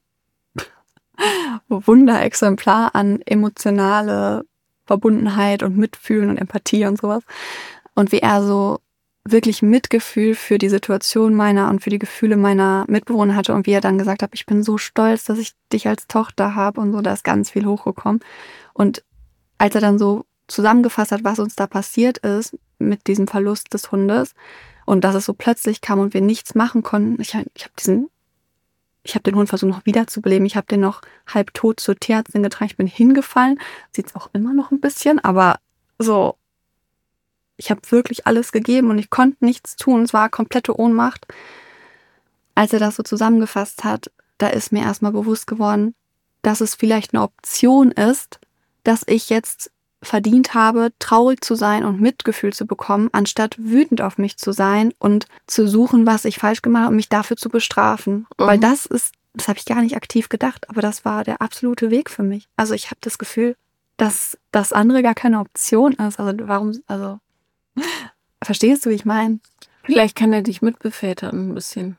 Speaker 2: Wunderexemplar an emotionale Verbundenheit und Mitfühlen und Empathie und sowas. Und wie er so wirklich Mitgefühl für die Situation meiner und für die Gefühle meiner Mitbewohner hatte und wie er dann gesagt hat, ich bin so stolz, dass ich dich als Tochter habe und so, da ist ganz viel hochgekommen. Und als er dann so zusammengefasst hat, was uns da passiert ist mit diesem Verlust des Hundes und dass es so plötzlich kam und wir nichts machen konnten, ich, ich habe diesen Ich habe den Hund versucht noch wiederzubeleben. Ich habe den noch halb tot zur Tierärztin getragen. Ich bin hingefallen. Sieht's auch immer noch ein bisschen, aber so, ich habe wirklich alles gegeben und ich konnte nichts tun. Es war komplette Ohnmacht. Als er das so zusammengefasst hat, da ist mir erstmal bewusst geworden, dass es vielleicht eine Option ist, dass ich jetzt verdient habe, traurig zu sein und Mitgefühl zu bekommen, anstatt wütend auf mich zu sein und zu suchen, was ich falsch gemacht habe und mich dafür zu bestrafen. Mhm. Weil das ist, das habe ich gar nicht aktiv gedacht, aber das war der absolute Weg für mich. Also ich habe das Gefühl, dass das andere gar keine Option ist. Also warum, also verstehst du, wie ich meine?
Speaker 1: Vielleicht kann er dich mitbevätern ein bisschen.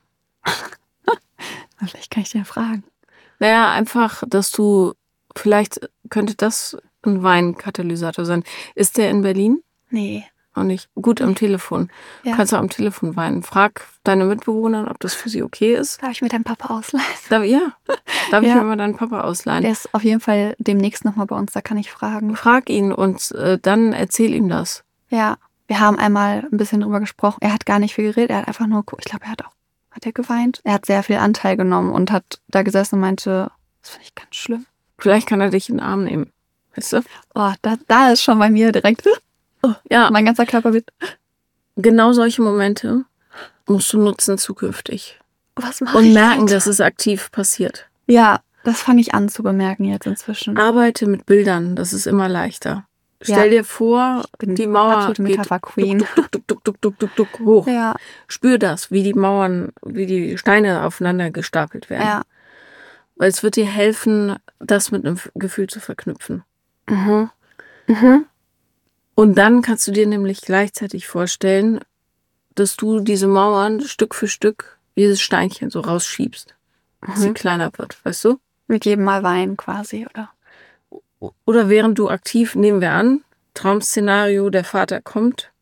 Speaker 2: Vielleicht kann ich dir fragen.
Speaker 1: Naja, einfach, dass du, vielleicht könnte das ein Weinkatalysator sein. Ist der in Berlin?
Speaker 2: Nee.
Speaker 1: Auch nicht. Gut, am Telefon. Ja. Kannst du am Telefon weinen. Frag deine Mitbewohner, ob das für sie okay ist.
Speaker 2: Darf ich mir deinen Papa ausleihen?
Speaker 1: Darf, ja. Darf ja. ich mir mal deinen Papa ausleihen?
Speaker 2: Der ist auf jeden Fall demnächst nochmal bei uns, da kann ich fragen.
Speaker 1: Frag ihn und äh, dann erzähl ihm das.
Speaker 2: Ja, wir haben einmal ein bisschen drüber gesprochen. Er hat gar nicht viel geredet, er hat einfach nur, ich glaube, er hat auch, hat er geweint? Er hat sehr viel Anteil genommen und hat da gesessen und meinte, das finde ich ganz schlimm.
Speaker 1: Vielleicht kann er dich in den Arm nehmen. Weißt du?
Speaker 2: Oh, da, da ist schon bei mir direkt, oh, ja, mein ganzer Körper wird.
Speaker 1: Genau solche Momente musst du nutzen zukünftig.
Speaker 2: Was mache
Speaker 1: Und
Speaker 2: ich
Speaker 1: merken,
Speaker 2: halt?
Speaker 1: dass es aktiv passiert.
Speaker 2: Ja, das fange ich an zu bemerken jetzt inzwischen.
Speaker 1: Arbeite mit Bildern, das ist immer leichter.
Speaker 2: Ja.
Speaker 1: Stell dir vor, die Mauer geht
Speaker 2: Queen.
Speaker 1: Duck, duck, duck, duck, duck, duck, duck, hoch.
Speaker 2: Ja.
Speaker 1: Spür das, wie die Mauern, wie die Steine aufeinander gestapelt werden.
Speaker 2: Ja.
Speaker 1: Weil es wird dir helfen, das mit einem Gefühl zu verknüpfen.
Speaker 2: Mhm. Mhm.
Speaker 1: Und dann kannst du dir nämlich gleichzeitig vorstellen, dass du diese Mauern Stück für Stück, dieses Steinchen so rausschiebst, dass
Speaker 2: Mhm.
Speaker 1: sie kleiner wird, weißt du?
Speaker 2: Mit jedem Mal weinen quasi, oder?
Speaker 1: Oder während du aktiv, nehmen wir an, Traum-Szenario, der Vater kommt,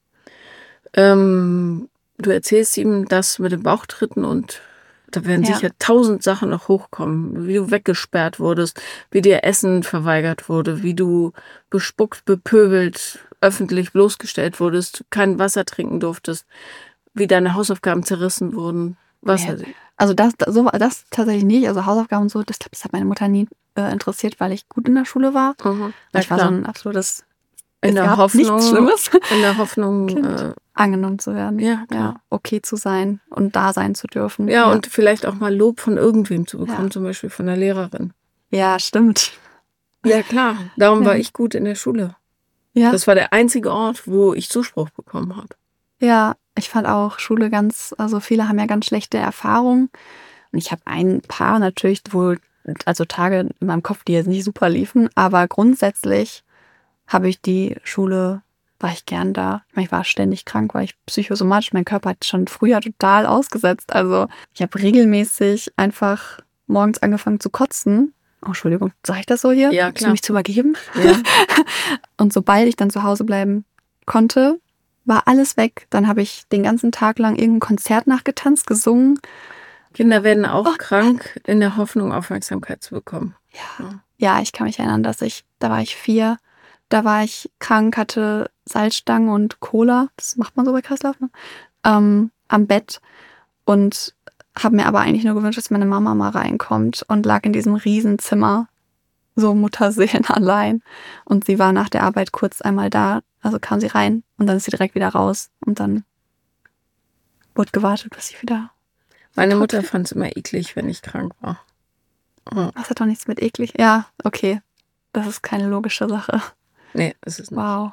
Speaker 1: ähm, du erzählst ihm das mit den Bauchtritten und da werden
Speaker 2: Ja.
Speaker 1: sicher tausend Sachen noch hochkommen, wie du weggesperrt wurdest, wie dir Essen verweigert wurde, wie du bespuckt, bepöbelt, öffentlich bloßgestellt wurdest, kein Wasser trinken durftest, wie deine Hausaufgaben zerrissen wurden. Was
Speaker 2: Ja.
Speaker 1: weiß ich.
Speaker 2: Also das, das, so, das tatsächlich nicht. Also Hausaufgaben und so, das, das hat meine Mutter nie äh, interessiert, weil ich gut in der Schule war.
Speaker 1: Mhm. Ja,
Speaker 2: ich war
Speaker 1: klar.
Speaker 2: so ein absolutes,
Speaker 1: in
Speaker 2: es
Speaker 1: der
Speaker 2: gab
Speaker 1: Hoffnung,
Speaker 2: nichts Schlimmes.
Speaker 1: in der Hoffnung,
Speaker 2: Kind.
Speaker 1: äh,
Speaker 2: angenommen zu werden.
Speaker 1: Ja, klar.
Speaker 2: Ja, okay zu sein und da sein zu dürfen.
Speaker 1: ja, und vielleicht auch mal Lob von irgendwem zu bekommen,
Speaker 2: Ja.
Speaker 1: zum Beispiel von der Lehrerin.
Speaker 2: Ja, stimmt.
Speaker 1: Ja, klar. Darum
Speaker 2: Ja.
Speaker 1: war ich gut in der Schule.
Speaker 2: Ja.
Speaker 1: Das war der einzige Ort, wo ich Zuspruch bekommen habe.
Speaker 2: Ja, ich fand auch Schule ganz, also viele haben ja ganz schlechte Erfahrungen. Und ich habe ein paar natürlich wohl, also Tage in meinem Kopf, die jetzt nicht super liefen, aber grundsätzlich habe ich die Schule, war ich gern da. Ich meine, ich war ständig krank, war ich psychosomatisch. Mein Körper hat schon früher total ausgesetzt. Also ich habe regelmäßig einfach morgens angefangen zu kotzen. Oh, Entschuldigung, sage ich das so hier?
Speaker 1: Ja,
Speaker 2: Willst du
Speaker 1: klar.
Speaker 2: mich zu übergeben?
Speaker 1: Ja.
Speaker 2: Und sobald ich dann zu Hause bleiben konnte, war alles weg. Dann habe ich den ganzen Tag lang irgendein Konzert nachgetanzt, gesungen.
Speaker 1: Kinder werden auch
Speaker 2: Oh.
Speaker 1: krank, in der Hoffnung, Aufmerksamkeit zu bekommen.
Speaker 2: Ja.
Speaker 1: Ja.
Speaker 2: Ja, ich kann mich erinnern, dass ich, da war ich vier, da war ich krank, hatte Salzstangen und Cola, das macht man so bei Kreislauf, ne? ähm, am Bett und habe mir aber eigentlich nur gewünscht, dass meine Mama mal reinkommt und lag in diesem Riesenzimmer, so Mutterseelen allein. Und sie war nach der Arbeit kurz einmal da. Also kam sie rein und dann ist sie direkt wieder raus. Und dann wurde gewartet, bis ich wieder...
Speaker 1: Meine Mutter fand es immer eklig, wenn ich krank war.
Speaker 2: Ja. Das hat doch nichts mit eklig. Ja, okay. Das ist keine logische Sache.
Speaker 1: Nee, das ist nicht.
Speaker 2: Wow.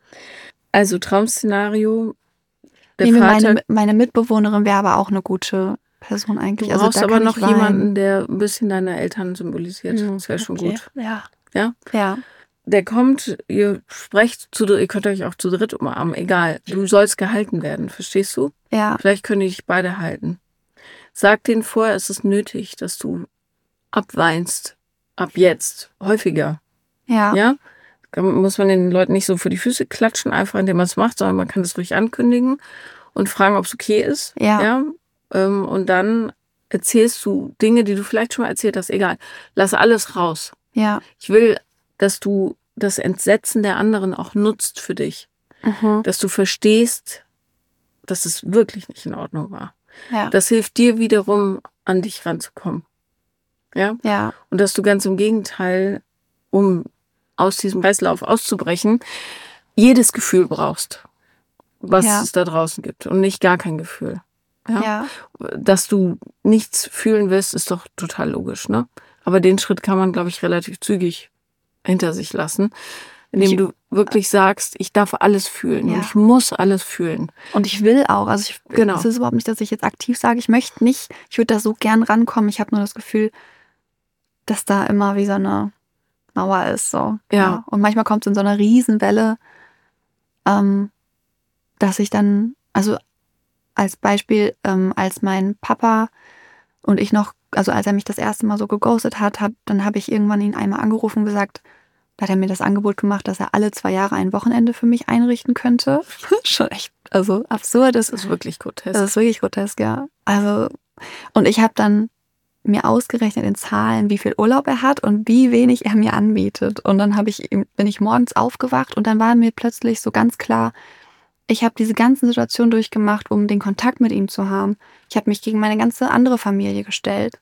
Speaker 1: Also Traum-Szenario. Der
Speaker 2: nee,
Speaker 1: Vater,
Speaker 2: meine, meine Mitbewohnerin wäre aber auch eine gute Person eigentlich.
Speaker 1: Du
Speaker 2: also
Speaker 1: brauchst
Speaker 2: da
Speaker 1: aber
Speaker 2: kann
Speaker 1: noch
Speaker 2: ich weinen.
Speaker 1: jemanden, der ein bisschen deine Eltern symbolisiert.
Speaker 2: Hm,
Speaker 1: Das wäre schon
Speaker 2: okay.
Speaker 1: gut.
Speaker 2: Ja.
Speaker 1: Ja?
Speaker 2: Ja.
Speaker 1: Der kommt, ihr sprecht zu dritt, ihr könnt euch auch zu dritt umarmen, egal. Du sollst gehalten werden, verstehst du?
Speaker 2: Ja.
Speaker 1: Vielleicht können die dich beide halten. Sag denen vorher, es ist nötig, dass du abweinst. Ab jetzt. Häufiger.
Speaker 2: Ja.
Speaker 1: Ja? Da muss man den Leuten nicht so vor die Füße klatschen, einfach indem man es macht, sondern man kann es ruhig ankündigen und fragen, ob es okay ist.
Speaker 2: Ja.
Speaker 1: Ja? Ähm, und dann erzählst du Dinge, die du vielleicht schon mal erzählt hast. Egal. Lass alles raus.
Speaker 2: Ja.
Speaker 1: Ich will, dass du das Entsetzen der anderen auch nutzt für dich.
Speaker 2: Mhm.
Speaker 1: Dass du verstehst, dass es wirklich nicht in Ordnung war.
Speaker 2: Ja.
Speaker 1: Das hilft dir wiederum, an dich ranzukommen. Ja?
Speaker 2: Ja.
Speaker 1: Und dass du ganz im Gegenteil, um aus diesem Kreislauf auszubrechen, jedes Gefühl brauchst, was
Speaker 2: Ja.
Speaker 1: es da draußen gibt und nicht gar kein Gefühl. Ja?
Speaker 2: Ja.
Speaker 1: Dass du nichts fühlen willst, ist doch total logisch, ne? Aber den Schritt kann man, glaube ich, relativ zügig hinter sich lassen, indem
Speaker 2: Ich-
Speaker 1: du wirklich sagst, ich darf alles fühlen
Speaker 2: Ja.
Speaker 1: und ich muss alles fühlen.
Speaker 2: Und ich will auch, also ich,
Speaker 1: Genau.
Speaker 2: es ist überhaupt nicht, dass ich jetzt aktiv sage, ich möchte nicht, ich würde da so gern rankommen. Ich habe nur das Gefühl, dass da immer wie so eine Mauer ist. So.
Speaker 1: Ja.
Speaker 2: Und manchmal kommt es in so einer Riesenwelle, ähm, dass ich dann, also als Beispiel, ähm, als mein Papa und ich noch, also als er mich das erste Mal so geghostet hat, hat dann habe ich irgendwann ihn einmal angerufen und gesagt, da hat er mir das Angebot gemacht, dass er alle zwei Jahre ein Wochenende für mich einrichten könnte. Schon echt, also absurd.
Speaker 1: Das ist wirklich grotesk.
Speaker 2: Das ist wirklich grotesk, ja. Also, und ich habe dann mir ausgerechnet in Zahlen, wie viel Urlaub er hat und wie wenig er mir anbietet. Und dann habe ich, ihm- bin ich morgens aufgewacht und dann war mir plötzlich so ganz klar, ich habe diese ganzen Situationen durchgemacht, um den Kontakt mit ihm zu haben. Ich habe mich gegen meine ganze andere Familie gestellt.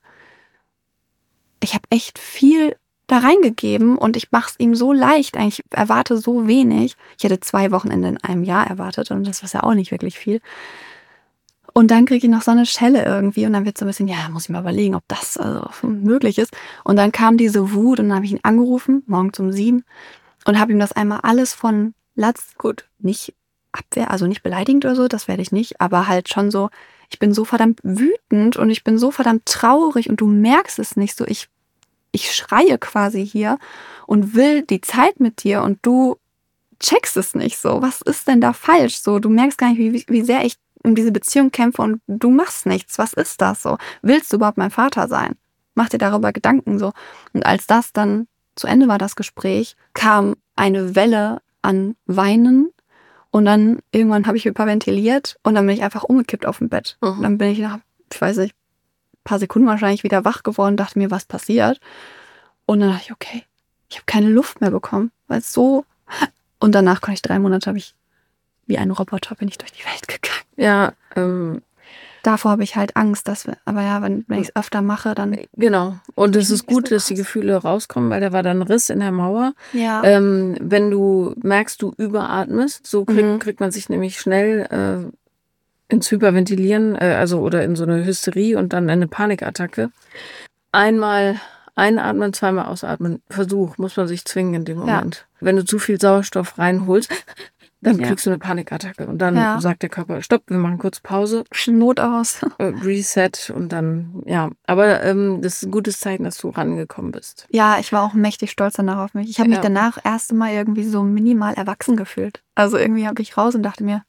Speaker 2: Ich habe echt viel da reingegeben und ich mache es ihm so leicht. Eigentlich erwarte so wenig. Ich hätte zwei Wochenende in einem Jahr erwartet und das ist ja auch nicht wirklich viel. Und dann kriege ich noch so eine Schelle irgendwie und dann wird so ein bisschen, ja, muss ich mal überlegen, ob das also möglich ist. Und dann kam diese Wut und dann habe ich ihn angerufen, morgens um sieben, und habe ihm das einmal alles von Latz, gut, nicht Abwehr, also nicht beleidigend oder so, das werde ich nicht, aber halt schon so, ich bin so verdammt wütend und ich bin so verdammt traurig und du merkst es nicht so, ich, ich schreie quasi hier und will die Zeit mit dir und du checkst es nicht so. Was ist denn da falsch? So, du merkst gar nicht, wie, wie sehr ich um diese Beziehung kämpfe und du machst nichts. Was ist das so? Willst du überhaupt mein Vater sein? Mach dir darüber Gedanken so. Und als das dann zu Ende war, das Gespräch, kam eine Welle an Weinen und dann irgendwann habe ich hyperventiliert und dann bin ich einfach umgekippt auf dem Bett.
Speaker 1: Mhm.
Speaker 2: Und dann bin ich nach, ich weiß nicht, ein paar Sekunden wahrscheinlich wieder wach geworden, dachte mir, was passiert? Und dann dachte ich, okay, ich habe keine Luft mehr bekommen, weil es so... Und danach konnte ich drei Monate, habe ich wie ein Roboter bin ich durch die Welt gegangen.
Speaker 1: Ja, ähm,
Speaker 2: Davor habe ich halt Angst, dass wir, aber ja, wenn, wenn ich es öfter mache, dann...
Speaker 1: genau. Und es ist
Speaker 2: Nicht
Speaker 1: gut,
Speaker 2: so
Speaker 1: dass die
Speaker 2: krass.
Speaker 1: Gefühle rauskommen, weil da war dann ein Riss in der Mauer.
Speaker 2: Ja.
Speaker 1: Ähm, wenn du merkst, du überatmest, so krieg,
Speaker 2: Mhm.
Speaker 1: kriegt man sich nämlich schnell äh, ins Hyperventilieren, äh, also oder in so eine Hysterie und dann eine Panikattacke. Einmal einatmen, zweimal ausatmen. Versuch, muss man sich zwingen in dem
Speaker 2: Ja.
Speaker 1: Moment. Wenn du zu viel Sauerstoff reinholst, dann
Speaker 2: Ja.
Speaker 1: kriegst du eine Panikattacke. Und dann
Speaker 2: Ja.
Speaker 1: sagt der Körper, stopp, wir machen kurz Pause,
Speaker 2: Not aus.
Speaker 1: äh, Reset und dann, ja. Aber ähm, das ist ein gutes Zeichen, dass du rangekommen bist.
Speaker 2: Ja, ich war auch mächtig stolz danach auf mich. Ich habe mich
Speaker 1: Ja.
Speaker 2: danach erst mal irgendwie so minimal erwachsen gefühlt. Also irgendwie habe ich raus und dachte mir,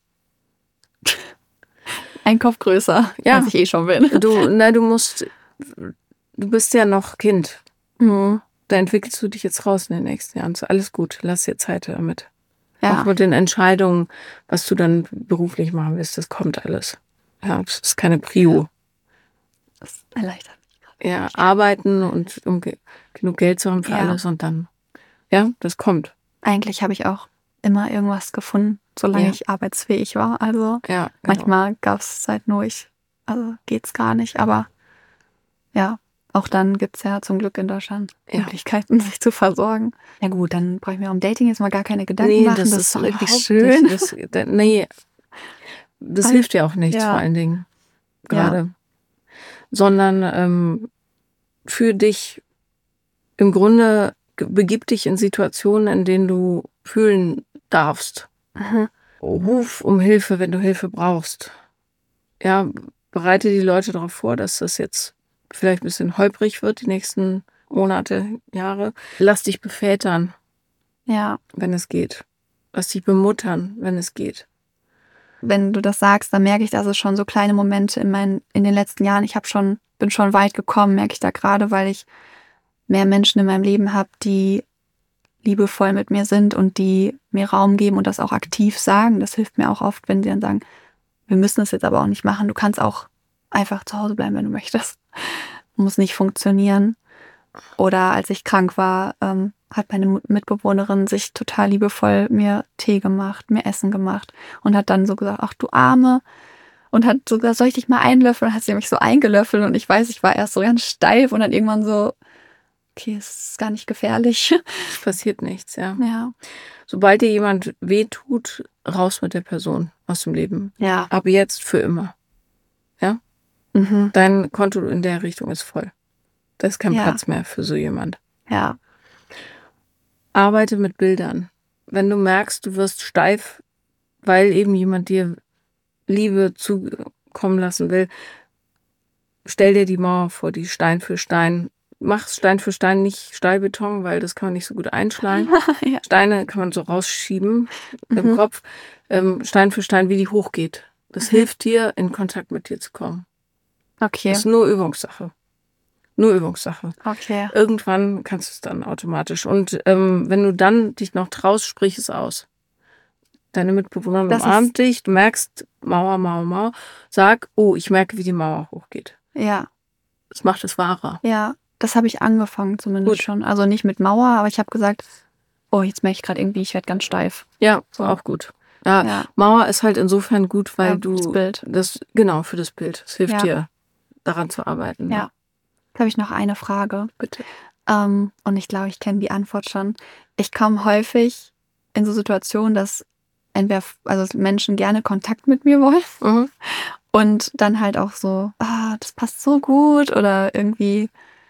Speaker 2: ein Kopf größer,
Speaker 1: Ja.
Speaker 2: als ich eh schon bin.
Speaker 1: Du, na, du musst, du bist ja noch Kind.
Speaker 2: Mhm.
Speaker 1: Da entwickelst du dich jetzt raus in den nächsten Jahren. So, alles gut, lass dir Zeit damit. Auch
Speaker 2: Ja.
Speaker 1: mit den Entscheidungen, was du dann beruflich machen willst, das kommt alles. Ja, das ist keine Prio.
Speaker 2: Das erleichtert mich.
Speaker 1: Ja, arbeiten und um ge genug Geld zu haben für
Speaker 2: Ja.
Speaker 1: alles und dann, ja, das kommt.
Speaker 2: Eigentlich habe ich auch immer irgendwas gefunden, solange
Speaker 1: Ja.
Speaker 2: ich arbeitsfähig war. Also
Speaker 1: Ja, genau.
Speaker 2: manchmal gab es Zeiten, wo ich, also geht's gar nicht, aber ja. Auch dann gibt es ja zum Glück in Deutschland
Speaker 1: Ja.
Speaker 2: Möglichkeiten, sich zu versorgen. Ja gut, dann brauche ich mir um Dating jetzt mal gar keine Gedanken
Speaker 1: Nee,
Speaker 2: machen.
Speaker 1: das
Speaker 2: Das,
Speaker 1: ist
Speaker 2: ist doch irgendwie
Speaker 1: überhaupt
Speaker 2: schön.
Speaker 1: nicht. Das, da, nee, das
Speaker 2: Al-
Speaker 1: hilft ja auch nichts
Speaker 2: ja.
Speaker 1: vor allen Dingen gerade. Sondern ähm, für dich im Grunde ge- begib dich in Situationen, in denen du fühlen darfst.
Speaker 2: Mhm.
Speaker 1: Ruf um Hilfe, wenn du Hilfe brauchst. Ja, bereite die Leute darauf vor, dass das jetzt vielleicht ein bisschen holprig wird, die nächsten Monate, Jahre. Lass dich bevätern,
Speaker 2: Ja,
Speaker 1: wenn es geht. Lass dich bemuttern, wenn es geht.
Speaker 2: wenn du das sagst, dann merke ich, dass es schon so kleine Momente in meinen, in den letzten Jahren, ich habe schon, bin schon weit gekommen, merke ich da gerade, weil ich mehr Menschen in meinem Leben habe, die liebevoll mit mir sind und die mir Raum geben und das auch aktiv sagen. Das hilft mir auch oft, wenn sie dann sagen, wir müssen es jetzt aber auch nicht machen. Du kannst auch einfach zu Hause bleiben, wenn du möchtest. Muss nicht funktionieren. Oder als ich krank war, ähm, hat meine Mitbewohnerin sich total liebevoll mir Tee gemacht, mir Essen gemacht und hat dann so gesagt, ach du Arme. Und hat so gesagt, soll ich dich mal einlöffeln? Und hat sie mich so eingelöffelt und ich weiß, ich war erst so ganz steif und dann irgendwann so, okay, es ist gar nicht gefährlich.
Speaker 1: Es passiert nichts, ja.
Speaker 2: Ja.
Speaker 1: Sobald dir jemand wehtut, raus mit der Person aus dem Leben.
Speaker 2: Ja.
Speaker 1: Ab jetzt für immer. Ja?
Speaker 2: Mhm.
Speaker 1: Dein Konto in der Richtung ist voll. Da ist kein
Speaker 2: Ja.
Speaker 1: Platz mehr für so jemand.
Speaker 2: Ja.
Speaker 1: Arbeite mit Bildern. Wenn du merkst, du wirst steif, weil eben jemand dir Liebe zukommen lassen will, stell dir die Mauer vor, die Stein für Stein. Mach Stein für Stein, nicht Stahlbeton, weil das kann man nicht so gut einschlagen.
Speaker 2: Ja.
Speaker 1: Steine kann man so rausschieben
Speaker 2: Mhm.
Speaker 1: im Kopf. Ähm, Stein für Stein, wie die hochgeht. Das
Speaker 2: Mhm.
Speaker 1: hilft dir, in Kontakt mit dir zu kommen.
Speaker 2: Okay.
Speaker 1: Das ist nur Übungssache. Nur Übungssache.
Speaker 2: Okay.
Speaker 1: Irgendwann kannst du es dann automatisch. Und ähm, wenn du dann dich noch traust, sprich es aus. Deine Mitbewohnerin
Speaker 2: Das ist-
Speaker 1: umarmt dich, du merkst, Mauer, Mauer, Mauer. Sag, oh, ich merke, wie die Mauer hochgeht.
Speaker 2: Ja.
Speaker 1: Das macht es wahrer.
Speaker 2: Ja. Das habe ich angefangen zumindest
Speaker 1: Gut.
Speaker 2: schon. Also nicht mit Mauer, aber ich habe gesagt, oh, jetzt merke ich gerade irgendwie, ich werde ganz steif.
Speaker 1: Ja,
Speaker 2: So.
Speaker 1: auch gut. Ja,
Speaker 2: Ja.
Speaker 1: Mauer ist halt insofern gut, weil
Speaker 2: Ja,
Speaker 1: du
Speaker 2: das Bild.
Speaker 1: das genau für das Bild. Es hilft
Speaker 2: Ja.
Speaker 1: dir, daran zu arbeiten.
Speaker 2: Ja. Jetzt habe ich noch eine Frage.
Speaker 1: Bitte.
Speaker 2: Ähm, und ich glaube, ich kenne die Antwort schon. Ich komme häufig in so Situationen, dass entweder also Menschen gerne Kontakt mit mir wollen
Speaker 1: Mhm.
Speaker 2: und dann halt auch so, ah, das passt so gut oder irgendwie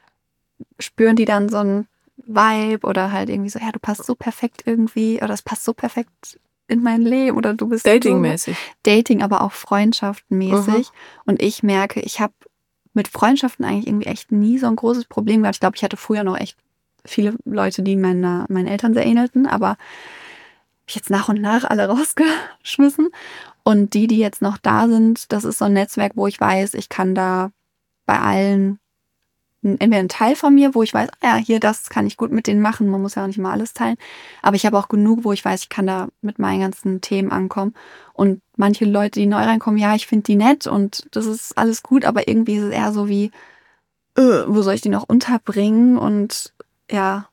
Speaker 2: spüren die dann so einen Vibe oder halt irgendwie so, ja, du passt so perfekt irgendwie oder das passt so perfekt in mein Leben oder du bist
Speaker 1: Datingmäßig.
Speaker 2: so Dating, aber auch freundschaftenmäßig. Und ich merke, ich habe mit Freundschaften eigentlich irgendwie echt nie so ein großes Problem gehabt. Ich glaube, ich hatte früher noch echt viele Leute, die meiner, meinen Eltern sehr ähnelten, aber hab ich jetzt nach und nach alle rausgeschmissen. Und die, die jetzt noch da sind, das ist so ein Netzwerk, wo ich weiß, ich kann da bei allen entweder ein Teil von mir, wo ich weiß, ah ja, hier, das kann ich gut mit denen machen. Man muss ja auch nicht mal alles teilen. Aber ich habe auch genug, wo ich weiß, ich kann da mit meinen ganzen Themen ankommen. Und manche Leute, die neu reinkommen, ja, ich finde die nett und das ist alles gut, aber irgendwie ist es eher so wie, äh, wo soll ich die noch unterbringen? Und ja,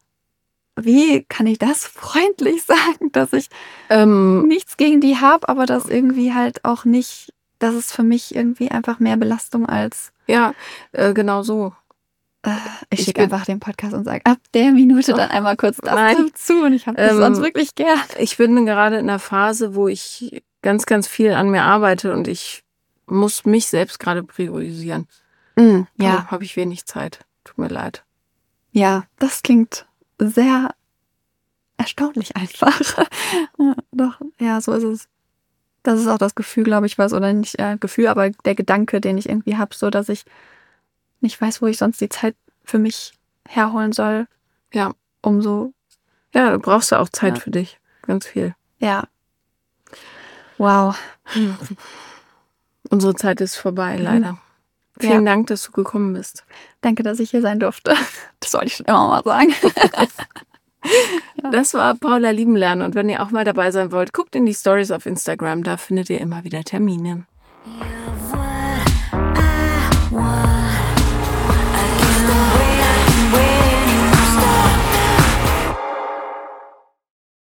Speaker 2: wie kann ich das freundlich sagen, dass ich
Speaker 1: Ähm,
Speaker 2: nichts gegen die habe, aber das irgendwie halt auch nicht, das ist für mich irgendwie einfach mehr Belastung als
Speaker 1: ja, äh, genau so.
Speaker 2: Äh, ich
Speaker 1: Ich
Speaker 2: schicke
Speaker 1: bin-
Speaker 2: einfach den Podcast und sage ab der Minute dann einmal kurz das
Speaker 1: Nein.
Speaker 2: zu und ich habe das
Speaker 1: Ähm,
Speaker 2: sonst wirklich gern.
Speaker 1: Ich bin gerade in einer Phase, wo ich ganz, ganz viel an mir arbeite und ich muss mich selbst gerade priorisieren.
Speaker 2: Mm,
Speaker 1: Da
Speaker 2: ja,
Speaker 1: habe ich wenig Zeit. Tut mir leid.
Speaker 2: ja, das klingt sehr erstaunlich einfach. Ja, doch, ja, so ist es. Das ist auch das Gefühl, glaube ich, was, oder nicht äh, Gefühl, aber der Gedanke, den ich irgendwie habe, so dass ich nicht weiß, wo ich sonst die Zeit für mich herholen soll,
Speaker 1: Ja.
Speaker 2: um so,
Speaker 1: Ja, du brauchst ja auch Zeit
Speaker 2: Ja.
Speaker 1: für dich. Ganz viel.
Speaker 2: ja. Wow.
Speaker 1: Unsere Zeit ist vorbei, leider.
Speaker 2: Ja.
Speaker 1: Vielen Dank, dass du gekommen bist.
Speaker 2: Danke, dass ich hier sein durfte. Das wollte ich schon immer mal sagen. Ja.
Speaker 1: Das war Paula lieben lernen. Und wenn ihr auch mal dabei sein wollt, guckt in die Stories auf Instagram. Da findet ihr immer wieder Termine.
Speaker 3: Ja.